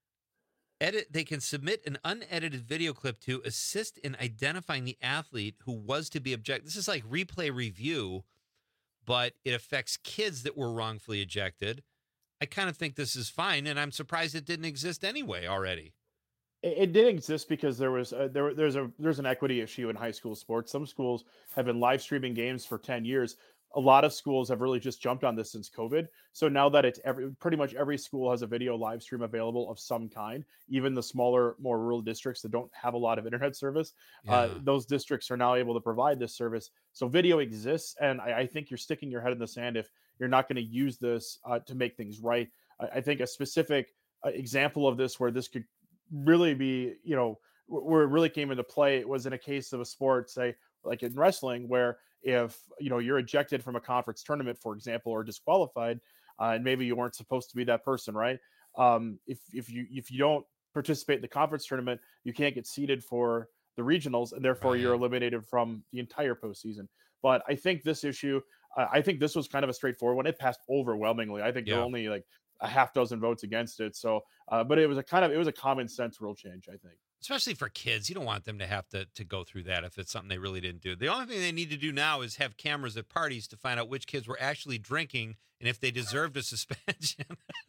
edit. They can submit an unedited video clip to assist in identifying the athlete who was to be ejected. This is like replay review, but it affects kids that were wrongfully ejected. I kind of think this is fine, and I'm surprised it didn't exist anyway already. It, it did exist because there was a, there there's a there's an equity issue in high school sports. Some schools have been live streaming games for ten years. a lot of schools have really just jumped on this since COVID. So now that it's every, pretty much every school has a video live stream available of some kind, even the smaller, more rural districts that don't have a lot of internet service, uh, Yeah. those districts are now able to provide this service. So video exists. And I, I think you're sticking your head in the sand if you're not going to use this uh, to make things right. I, I think a specific uh, example of this where this could really be, you know, wh- where it really came into play, it was in a case of a sport, say, like in wrestling, where if you know you're ejected from a conference tournament, for example, or disqualified, uh, and maybe you weren't supposed to be that person, right? Um, if if you if you don't participate in the conference tournament, you can't get seeded for the regionals, and therefore you're eliminated from the entire postseason. But I think this issue, uh, I think this was kind of a straightforward one. It passed overwhelmingly. I think there Yeah. were only like a half dozen votes against it. So, uh, but it was a kind of it was a common sense rule change, I think. Especially for kids, you don't want them to have to to go through that if it's something they really didn't do. The only thing they need to do now is have cameras at parties to find out which kids were actually drinking and if they deserved a suspension.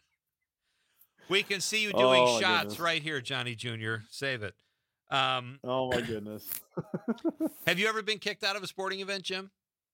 We can see you doing Oh, my shots goodness. right here, Johnny Junior Save it. Um, Oh my goodness. have you ever been kicked out of a sporting event, Jim?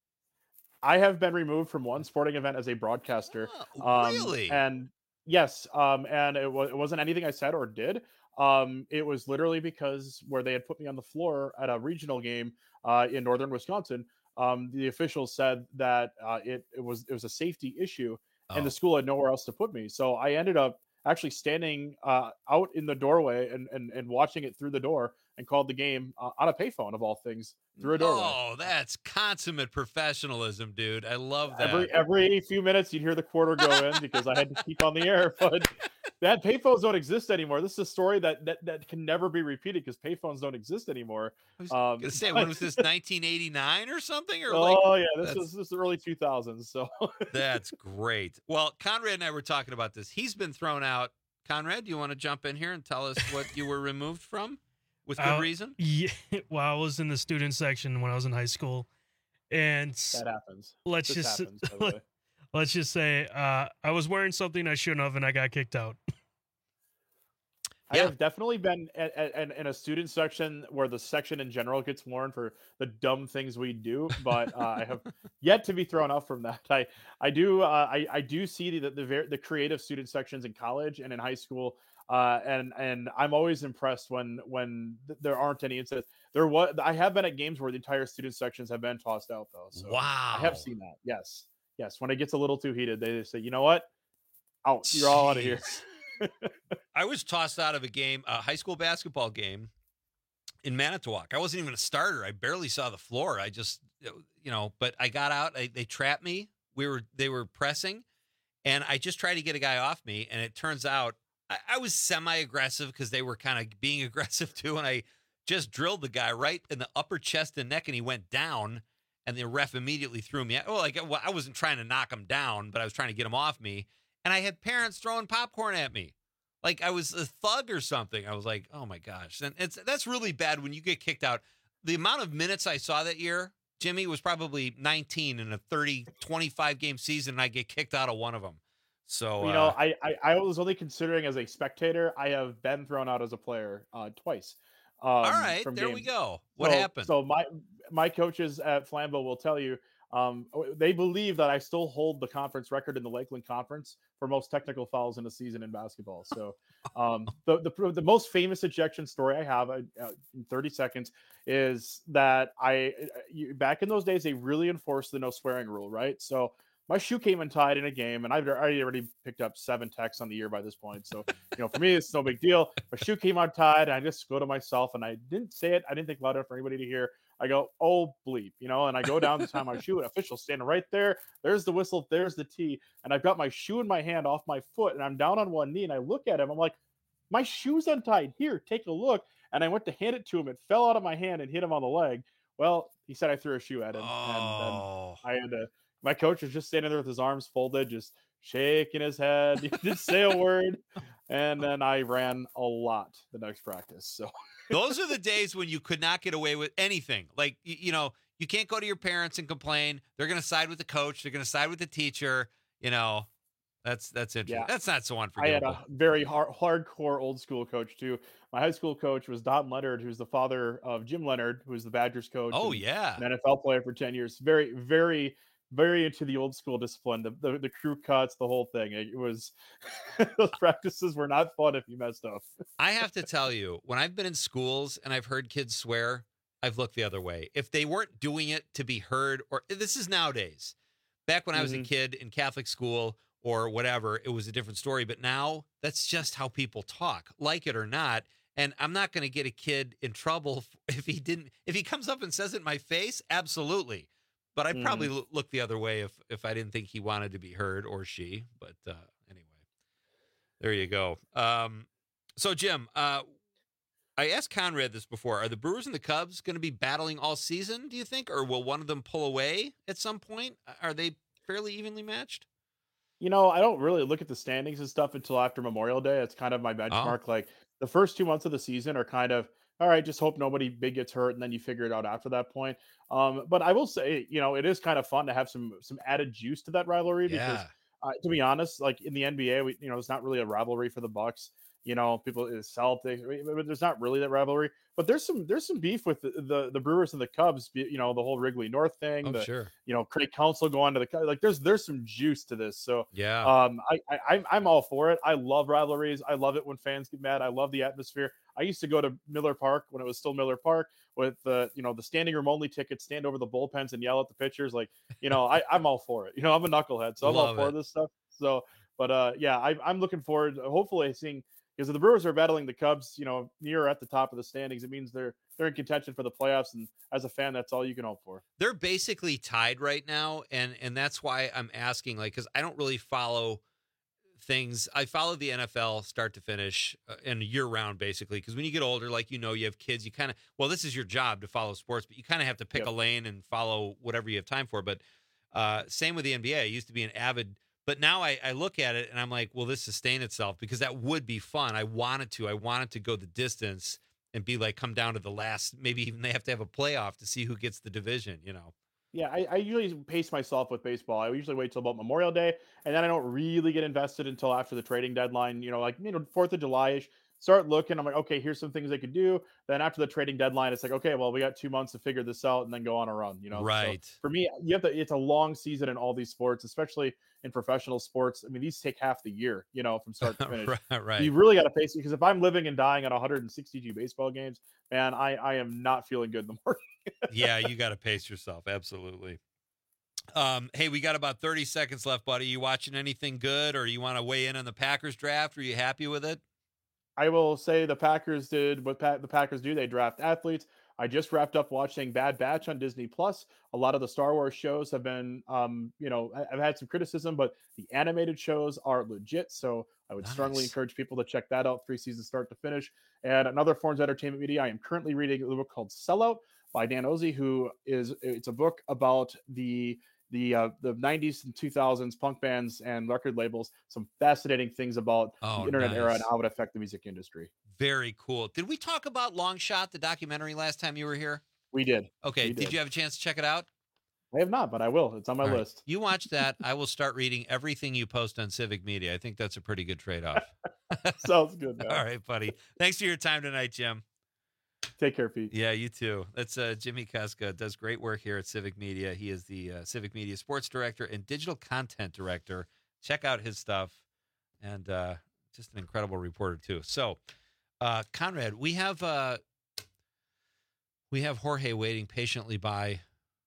I have been removed from one sporting event as a broadcaster. um, really? And yes, um, and it, wa- it wasn't anything I said or did. Um, it was literally because where they had put me on the floor at a regional game uh, in northern Wisconsin, um, the officials said that uh, it, it was it was a safety issue, and Oh. the school had nowhere else to put me. So I ended up actually standing uh, out in the doorway and, and and watching it through the door, and called the game uh, on a payphone of all things through a doorway. Oh, that's consummate professionalism, dude. I love that. Every every few minutes, you'd hear the quarter go in because I had to keep on the air. But that payphones don't exist anymore. This is a story that that, that can never be repeated because payphones don't exist anymore. I was Um, gonna say, but- when was this? nineteen eighty-nine or something? Or like, oh yeah, this that's- was this is the early two thousands. So That's great. Well, Conrad and I were talking about this. He's been thrown out. Conrad, do you want to jump in here and tell us what you were removed from with good Uh, reason? Yeah, well, I was in the student section when I was in high school, and that happens. let's This just happens, by the way. let's just say uh, I was wearing something I shouldn't have, and I got kicked out. I have definitely been at, at, at- in a student section where the section in general gets worn for the dumb things we do, but uh, I have yet to be thrown out from that. I I do uh, I I do see the the, ver- the creative student sections in college and in high school, uh, and and I'm always impressed when when th- there aren't any incidents. There was I have been at games where the entire student sections have been tossed out though. So Wow. I have seen that. Yes, yes. When it gets a little too heated, they just say, you know what, out. You're all out of here. Jeez. I was tossed out of a game, a high school basketball game in Manitowoc. I wasn't even a starter. I barely saw the floor. I just, you know, but I got out. I, they trapped me. We were, they were pressing, and I just tried to get a guy off me. And it turns out I, I was semi-aggressive because they were kind of being aggressive too. And I just drilled the guy right in the upper chest and neck, and he went down. And the ref immediately threw me out. Well, like well, I wasn't trying to knock him down, but I was trying to get him off me. And I had parents throwing popcorn at me. Like I was a thug or something. I was like, oh my gosh. And it's that's really bad when you get kicked out. The amount of minutes I saw that year, Jimmy, was probably nineteen in a thirty, twenty-five game season, and I get kicked out of one of them. So, You know, uh, I, I I was only considering as a spectator. I have been thrown out as a player uh, twice. Um, all right, from there we games. go. What So- happened? So my my coaches at Flambeau will tell you um, they believe that I still hold the conference record in the Lakeland Conference for most technical fouls in a season in basketball. So um, the, the the most famous ejection story I have uh, uh, in thirty seconds is that I you, back in those days they really enforced the no swearing rule, right? So my shoe came untied in a game, and I've already already picked up seven techs on the year by this point. So, you know, for me, it's no big deal. My shoe came untied, and I just go to myself, and I didn't say it. I didn't think loud enough for anybody to hear. I go, oh, bleep, you know, and I go down to tie my shoe, and official's standing right there. There's the whistle, there's the tee, and I've got my shoe in my hand off my foot, and I'm down on one knee, and I look at him. I'm like, my shoe's untied. Here, take a look. And I went to hand it to him. It fell out of my hand and hit him on the leg. Well, he said I threw a shoe at him, Oh. and then I had to. My coach was just standing there with his arms folded, just shaking his head. He didn't say a word. And then I ran a lot the next practice. So Those are the days when you could not get away with anything. Like, you, you know, you can't go to your parents and complain. They're going to side with the coach. They're going to side with the teacher. You know, that's that's interesting. Yeah. That's not so I unforgivable. had a very hard, hardcore old school coach too. My high school coach was Don Leonard, who's the father of Jim Leonard, who was the Badgers coach. Oh, and yeah. an N F L player for ten years. Very, very very into the old school discipline, the the, the crew cuts, the whole thing. It was those practices were not fun if you messed up. I have to tell you, when I've been in schools and I've heard kids swear, I've looked the other way. If they weren't doing it to be heard, or this is nowadays. Back when I was Mhm. a kid in Catholic school or whatever, it was a different story. But now that's just how people talk, like it or not. And I'm not going to get a kid in trouble if he didn't, if he comes up and says it in my face, absolutely. But I'd probably Mhm. l- look the other way if, if I didn't think he wanted to be heard, or she. But uh, anyway, there you go. Um, so, Jim, uh, I asked Conrad this before. Are the Brewers and the Cubs going to be battling all season, do you think? Or will one of them pull away at some point? Are they fairly evenly matched? You know, I don't really look at the standings and stuff until after Memorial Day. It's kind of my benchmark. Like the first two months of the season are kind of all right. Just hope nobody big gets hurt, and then you figure it out after that point. Um, but I will say, you know, it is kind of fun to have some some added juice to that rivalry because, Yeah. uh, to be honest, like in the N B A, we, you know, it's not really a rivalry for the Bucks. You know, people it's Celtics. I mean, but there's not really that rivalry. But there's some there's some beef with the the, the Brewers and the Cubs. You know, the whole Wrigley North thing. Oh, the, sure. You know, Craig Counsell going to the Cubs. Like there's there's some juice to this. So Yeah. um, I, I I'm I'm all for it. I love rivalries. I love it when fans get mad. I love the atmosphere. I used to go to Miller Park when it was still Miller Park with the you know the standing room only tickets, stand over the bullpens and yell at the pitchers. Like you know, I I'm all for it. You know, I'm a knucklehead, so I'm all Love for it. this stuff. So, but uh, yeah, I, I'm looking forward. To hopefully, seeing because if the Brewers are battling the Cubs, you know, near or at the top of the standings, it means they're they're in contention for the playoffs. And as a fan, that's all you can hope for. They're basically tied right now, and and that's why I'm asking, like, because I don't really follow things. I follow the N F L start to finish uh, and year round, basically, because when you get older, like, you know, you have kids, you kind of, well, this is your job to follow sports, but you kind of have to pick Yep. a lane and follow whatever you have time for. But uh, same with the N B A. I used to be an avid, but now I, I look at it and I'm like, will this sustain itself? Because that would be fun. I wanted to. I wanted to go the distance and be like, come down to the last, maybe even they have to have a playoff to see who gets the division, you know? Yeah, I, I usually pace myself with baseball. I usually wait till about Memorial Day, and then I don't really get invested until after the trading deadline. You know, like you know, Fourth of July ish. Start looking. I'm like, okay, here's some things they could do. Then after the trading deadline, it's like, okay, well, we got two months to figure this out, and then go on a run. You know, So Right. for me, you have to. It's a long season in all these sports, especially in professional sports. I mean, these take half the year. You know, from start to finish. Right, right. You really got to pace it because if I'm living and dying on one hundred sixty-two baseball games, man, I I am not feeling good in the morning. Yeah, you got to pace yourself. Absolutely. Um, hey, we got about thirty seconds left, buddy. You watching anything good, or you want to weigh in on the Packers draft? Are you happy with it? I will say the Packers did what pa- the Packers do. They draft athletes. I just wrapped up watching Bad Batch on Disney Plus. A lot of the Star Wars shows have been, um, you know, I- I've had some criticism, but the animated shows are legit. So I would strongly Nice. encourage people to check that out. Three seasons, start to finish. And another forms of entertainment media. I am currently reading a book called Sellout by Dan Ozzi, who is it's a book about the the uh, the nineties and two thousands punk bands and record labels. Some fascinating things about Oh, the internet era and nice. how it affect the music industry. Very cool. Did we talk about Long Shot, the documentary, last time you were here? We did. Okay. We Did did. you have a chance to check it out? I have not, but I will. It's on my All right. list. You watch that. I will start reading everything you post on Civic Media. I think that's a pretty good trade-off. Sounds good, man. All right, buddy. Thanks for your time tonight, Jim. Take care, Pete. Yeah, you too. That's uh, Jimmy Kuska. Does great work here at Civic Media. He is the uh, Civic Media Sports Director and Digital Content Director. Check out his stuff, and uh, just an incredible reporter too. So, uh, Conrad, we have uh, we have Jorge waiting patiently by.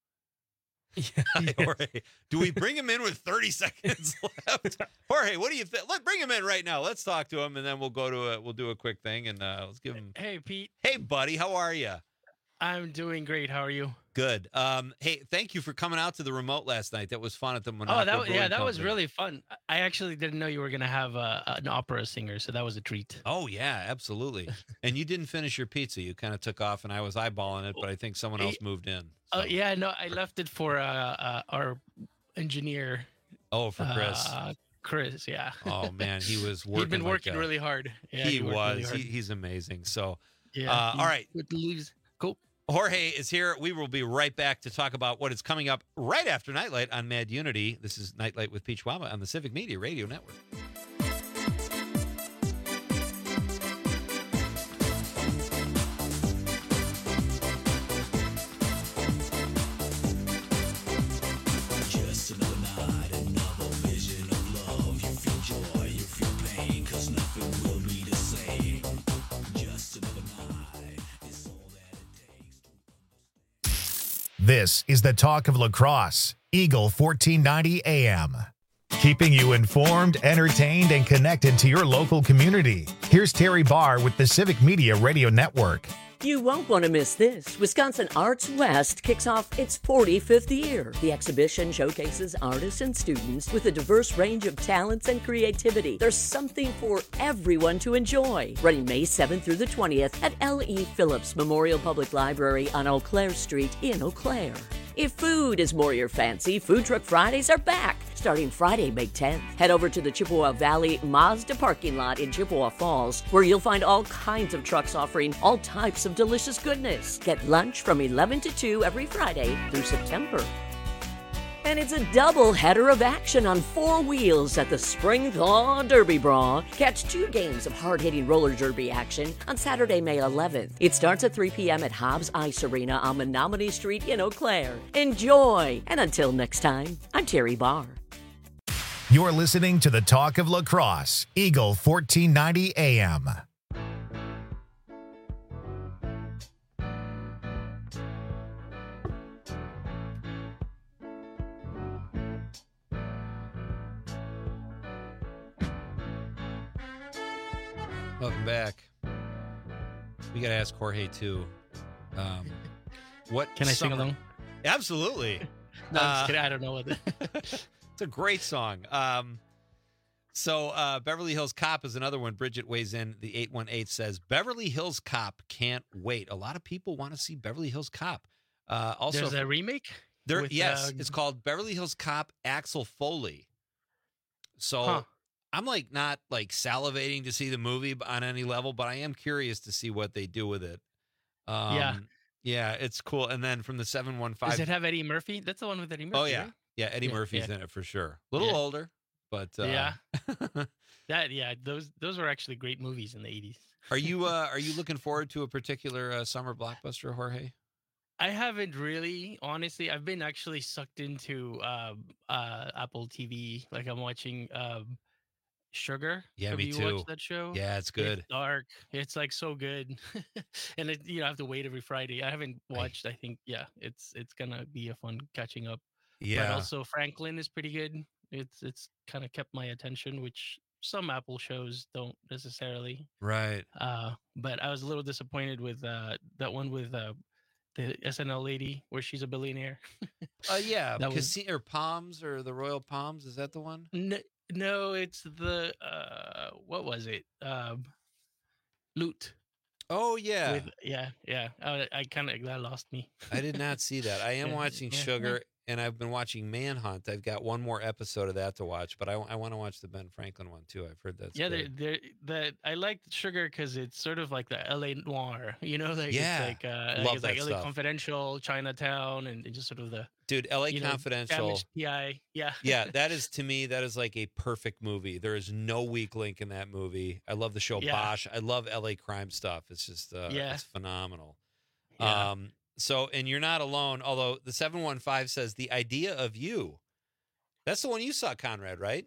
Hi, Jorge. Do we bring him in with thirty seconds left? Jorge, what do you think? Let bring him in right now. Let's talk to him, and then we'll go to a we'll do a quick thing, and uh, let's give him. Hey, Pete. Hey, buddy, how are you? I'm doing great. How are you? Good. Um, hey, thank you for coming out to the remote last night. That was fun at the Monaco Oh, that was, yeah, Brewing that was Company. really fun. I actually didn't know you were gonna have a, an opera singer, so that was a treat. Oh yeah, absolutely. And you didn't finish your pizza. You kind of took off, and I was eyeballing it, but I think someone else moved in. Oh yeah, no, I left it for uh, uh, our engineer. Oh, for Chris. Uh, Chris, yeah. Oh man, he was working. He'd been like working a- really hard. Yeah, he worked really was. hard. he, he's amazing. So, Yeah. uh, he all right. would leaves. Cool. Jorge is here. We will be right back to talk about what is coming up right after Nightlight on Mad Unity. This is Nightlight with Pete Schwaba on the Civic Media Radio Network. Just This is the Talk of Lacrosse, Eagle fourteen ninety A M. Keeping you informed, entertained, and connected to your local community. Here's Terry Barr with the Civic Media Radio Network. You won't want to miss this. Wisconsin Arts West kicks off its forty-fifth year. The exhibition showcases artists and students with a diverse range of talents and creativity. There's something for everyone to enjoy. Running May seventh through the twentieth at L E. Phillips Memorial Public Library on Eau Claire Street in Eau Claire. If food is more your fancy, Food Truck Fridays are back. Starting Friday, May tenth, head over to the Chippewa Valley Mazda parking lot in Chippewa Falls, where you'll find all kinds of trucks offering all types of delicious goodness. Get lunch from eleven to two every Friday through September. And it's a double header of action on four wheels at the Spring Thaw Derby Brawl. Catch two games of hard-hitting roller derby action on Saturday, May eleventh. It starts at three p.m. at Hobbs Ice Arena on Menominee Street in Eau Claire. Enjoy! And until next time, I'm Terry Barr. You're listening to the Talk of Lacrosse, Eagle fourteen ninety A M. Welcome back. We got to ask Jorge, too. Um, what Can I sing summer- along? Absolutely. No, I'm Uh, just kidding. I don't know what. The- It's a great song. Um, so uh, Beverly Hills Cop is another one. Bridget weighs in. The eight one eight says, Beverly Hills Cop can't wait. A lot of people want to see Beverly Hills Cop. Uh, also, There's a remake? There, with, yes, uh, it's called Beverly Hills Cop Axel Foley. So Huh. I'm like not like salivating to see the movie on any level, but I am curious to see what they do with it. Um, Yeah. Yeah, it's cool. And then from the seven one five. Does it have Eddie Murphy? That's the one with Eddie Murphy. Oh, yeah. right? Yeah, Eddie Yeah, Murphy's yeah. in it for sure. A little Yeah. older, but uh, Yeah. That yeah, those those were actually great movies in the eighties. Are you uh, are you looking forward to a particular uh, summer blockbuster, Jorge? I haven't really, honestly. I've been actually sucked into um, uh, Apple T V. Like I'm watching um, Sugar. Yeah, Have me you too. watched that show? Yeah, it's good. It's dark. It's like so good, and it, you know I have to wait every Friday. I haven't watched. I think yeah, it's it's gonna be a fun catching up. But Yeah. also Franklin is pretty good. It's it's kind of kept my attention, which some Apple shows don't necessarily. Right. Uh, but I was a little disappointed with uh, that one with uh, the S N L lady where she's a billionaire. Uh, yeah, That was- Casi- or Palms or the Royal Palms. Is that the one? No, no, it's the uh, what was it? Um, Loot. Oh yeah, With, yeah, yeah. I, I kind of that lost me. I did not see that. I am Yeah, watching yeah, Sugar, and I've been watching Manhunt. I've got one more episode of that to watch, but I, I want to watch the Ben Franklin one too. I've heard that's yeah, they're, good. they're, that I like Sugar because it's sort of like the L A noir, you know, like Yeah, it's like uh, love like, it's like that L A stuff. Confidential, Chinatown, and just sort of the Dude, L A you know, Confidential. Damaged P I, yeah, Yeah, that is to me, that is like a perfect movie. There is no weak link in that movie. I love the show Yeah. Bosch. I love L A crime stuff. It's just uh Yeah. it's phenomenal. Yeah. Um so and you're not alone, although the seven one five says the idea of you. That's the one you saw, Conrad, right?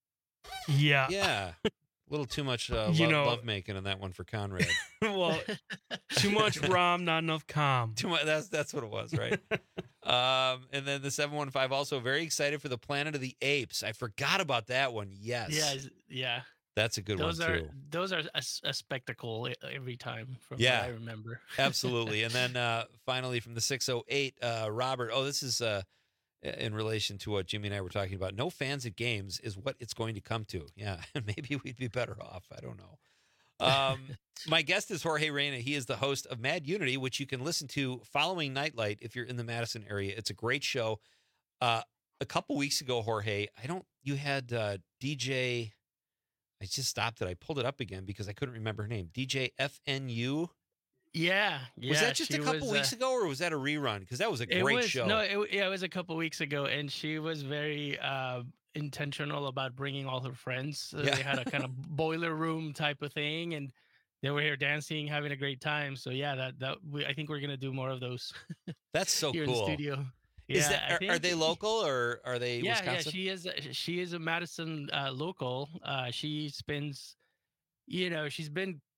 Yeah. Yeah. A little too much uh, You love, know- love making in that one for Conrad. Well, too much rom, not enough calm. Too much. That's that's what it was, right? um, and then the seven one five also very excited for the Planet of the Apes. I forgot about that one. Yes, yeah, is- yeah. that's a good those one are too. those are a, s- a spectacle e- every time from Yeah. what I remember. Absolutely. And then uh, finally from the six oh eight, uh, Robert. Oh, this is uh, in relation to what Jimmy and I were talking about. No fans at games is what it's going to come to. Yeah, maybe we'd be better off. I don't know. Um, my guest is Jorge Reyna. He is the host of Mad Unity, which you can listen to following Nightlight if you're in the Madison area. It's a great show. Uh, a couple weeks ago, Jorge, I don't. You had uh, D J. I just stopped it. I pulled it up again because I couldn't remember her name. D J F N U. Yeah, yeah. Was that just a she couple was, weeks uh, ago, or was that a rerun? Because that was a It great was, show. No, it, yeah, it was a couple weeks ago, and she was very uh, intentional about bringing all her friends. So Yeah. They had a kind of boiler room type of thing, and they were here dancing, having a great time. So yeah, that that we, I think we're gonna do more of those. That's so here cool. in the studio. Is Yeah, that I are, are think- they local or are they yeah, Wisconsin? yeah, she is. a- She is a Madison uh, local. Uh, she spends, you know, she's been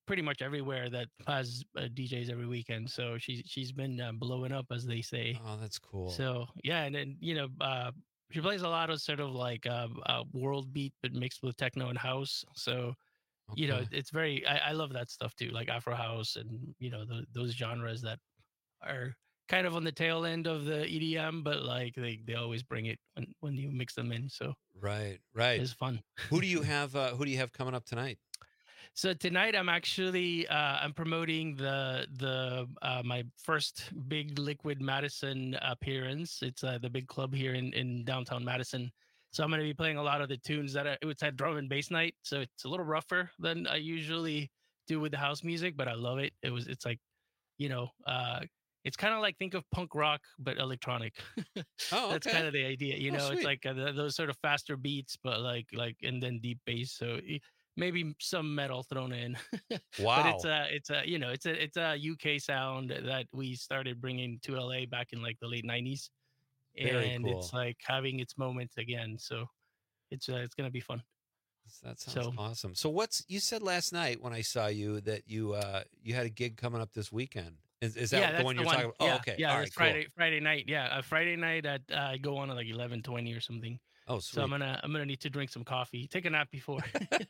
pretty much everywhere that has uh, D Js every weekend. So she's she's been uh, blowing up, as they say. Oh, that's cool. So yeah, and then you know, uh, she plays a lot of sort of like uh, uh, world beat, but mixed with techno and house. So you know, Okay. it's very I, I love that stuff too, like Afro house and you know the, those genres that are kind of on the tail end of the E D M, but like they, they always bring it when, when you mix them in. So Right, right. it's fun. Who do you have? Uh, who do you have coming up tonight? So tonight I'm actually uh, I'm promoting the the uh, my first big Liquid Madison appearance. It's uh, the big club here in, in downtown Madison. So I'm going to be playing a lot of the tunes that I, it's at drum and bass night. So it's a little rougher than I usually do with the house music, but I love it. It was it's like, you know, uh, it's kind of like think of punk rock but electronic. Oh, That's okay. kind of the idea. You Oh, know, sweet. it's like uh, th- those sort of faster beats, but like like and then deep bass. So. It, maybe some metal thrown in. But Wow. it's a, it's a, you know, it's a, it's a U K sound that we started bringing to L A back in like the late nineties, Very and cool. it's like having its moment again. So it's, uh, it's gonna be fun. That sounds So- awesome. So what's you said last night when I saw you that you uh you had a gig coming up this weekend? Is, is that yeah, the that's one the you're one. talking about? Yeah, Oh, okay. yeah, All it's right, cool. Friday, Friday night. Yeah, a Friday night at uh, I go on at like eleven twenty or something. Oh, So I'm sweet. gonna I'm gonna need to drink some coffee, take a nap before.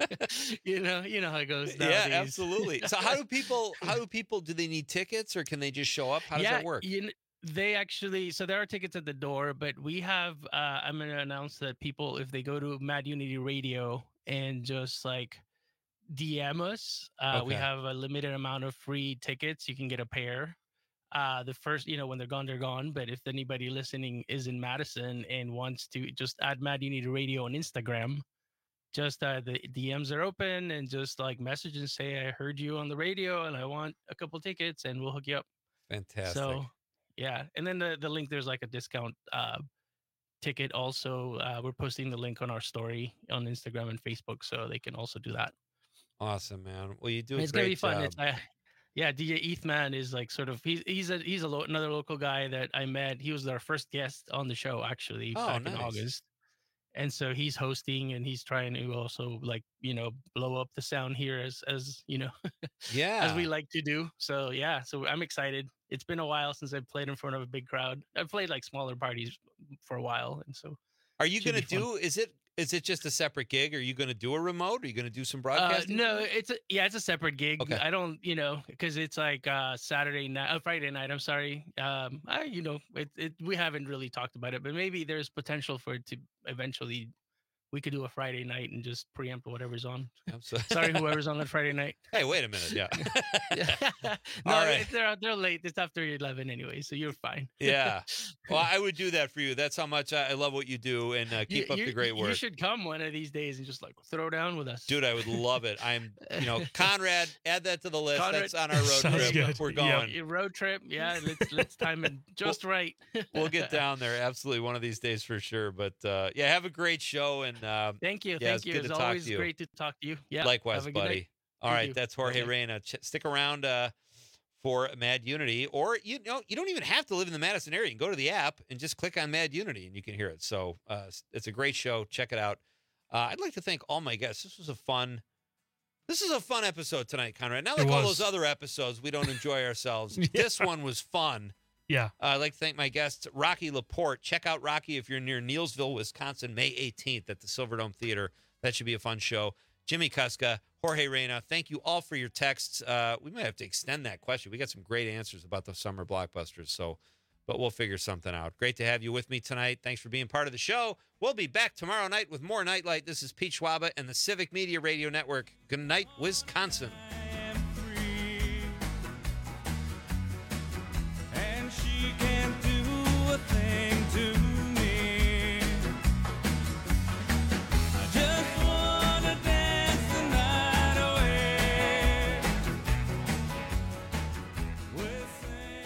you know, you know how it goes. Yeah, Nowadays. absolutely. So how do people how do people do they need tickets or can they just show up? How does yeah, that work? You kn- they actually, so there are tickets at the door, but we have, uh, I'm going to announce that people, if they go to Mad Unity Radio and just like D M us, uh, we Okay. have a limited amount of free tickets. You can get a pair. Uh, the first, you know, when they're gone, they're gone. But if anybody listening is in Madison and wants to just add Mad Unity Radio on Instagram, just uh, the D Ms are open and just like message and say, I heard you on the radio and I want a couple tickets and we'll hook you up. Fantastic. So, yeah, and then the the link there's like a discount uh, ticket. Also, uh, we're posting the link on our story on Instagram and Facebook, so they can also do that. Awesome, man. Well, you do a And it's great gonna be fun. job. It's uh, yeah, D J Ethman is like sort of he's he's a he's a lo- another local guy that I met. He was our first guest on the show actually Oh, back nice. in August. And so he's hosting and he's trying to also like, you know, blow up the sound here as as you know Yeah. as we like to do. So yeah, so I'm excited. It's been a while since I've played in front of a big crowd. I've played like smaller parties for a while, and so Are you should going to be fun. do is it is it just a separate gig? Are you going to do a remote? Are you going to do some Uh, broadcasting? no, it's a yeah, it's a separate gig. Okay. I don't, you know, because it's like uh Saturday night, uh, Friday night. I'm sorry. Um, I, you know, it, it we haven't really talked about it, but maybe there's potential for it to eventually. We could do a Friday night and just preempt whatever's on. Absolutely. Sorry, whoever's on that Friday night. Hey, wait a minute. Yeah. no, All right. it's- they're they're late. It's after eleven anyway, so you're fine. Yeah. Well, I would do that for you. That's how much I, I love what you do and uh, keep You- up you- the great work. You should come one of these days and just like throw down with us. Dude, I would love it. I'm, you know, Conrad, add that to the list. Conrad- That's on our road Sounds trip. good. We're Yeah. going. Your road trip, yeah. Let's let's time it just right. We'll get down there absolutely one of these days for sure. But uh, yeah, have a great show and uh, Thank you, yeah, thank it's you. good It's to talk always to you. great to talk to you. Yeah. Likewise, have a good buddy. night. All You right, too. that's Jorge Okay. Reyna. Ch- stick around uh, for Mad Unity, or you know, you don't even have to live in the Madison area. You can go to the app and just click on Mad Unity, and you can hear it. So uh, it's- it's a great show. Check it out. Uh, I'd like to thank all my guests. This was a fun. This is a fun episode tonight, Conrad. Not It like all was. those other episodes, we don't enjoy ourselves. Yeah. This one was fun. Yeah. Uh, I'd like to thank my guests, Rocky Laporte. Check out Rocky if you're near Neilsville, Wisconsin, May eighteenth at the Silverdome Theater. That should be a fun show. Jimmy Kuska, Jorge Reyna, thank you all for your texts. Uh, we might have to extend that question. We got some great answers about the summer blockbusters, so but we'll figure something out. Great to have you with me tonight. Thanks for being part of the show. We'll be back tomorrow night with more Nightlight. This is Pete Schwaba and the Civic Media Radio Network. Good night, Wisconsin. And she can't do a thing to me. I just wanna dance the night away with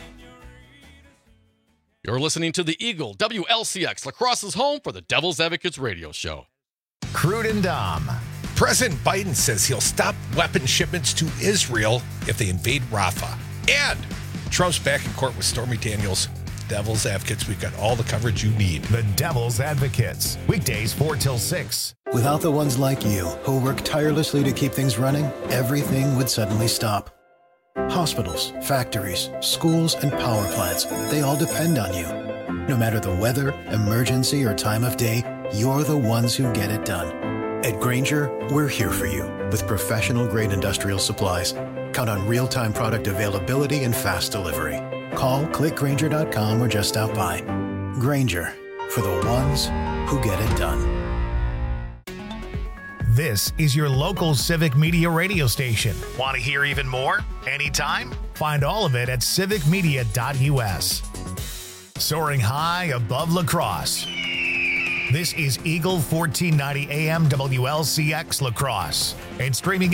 You're listening to the Eagle W L C X, Lacrosse's home for the Devil's Advocates radio show. Crude and Dom. President Biden says he'll stop weapon shipments to Israel if they invade Rafah. And Trump's back in court with Stormy Daniels. Devil's Advocates. We've got all the coverage you need. The Devil's Advocates, weekdays four till six. Without the ones like you, who work tirelessly to keep things running, everything would suddenly stop. Hospitals, factories, schools, and power plants, they all depend on you. No matter the weather, emergency, or time of day, you're the ones who get it done. At Grainger, we're here for you with professional-grade industrial supplies. Count on real-time product availability and fast delivery. Call, click Grainger dot com, or just stop by. Grainger, for the ones who get it done. This is your local Civic Media radio station. Want to hear even more? Anytime? Find all of it at civic media dot U S. Soaring high above La Crosse. This is Eagle fourteen ninety A M W L C X La Crosse and streaming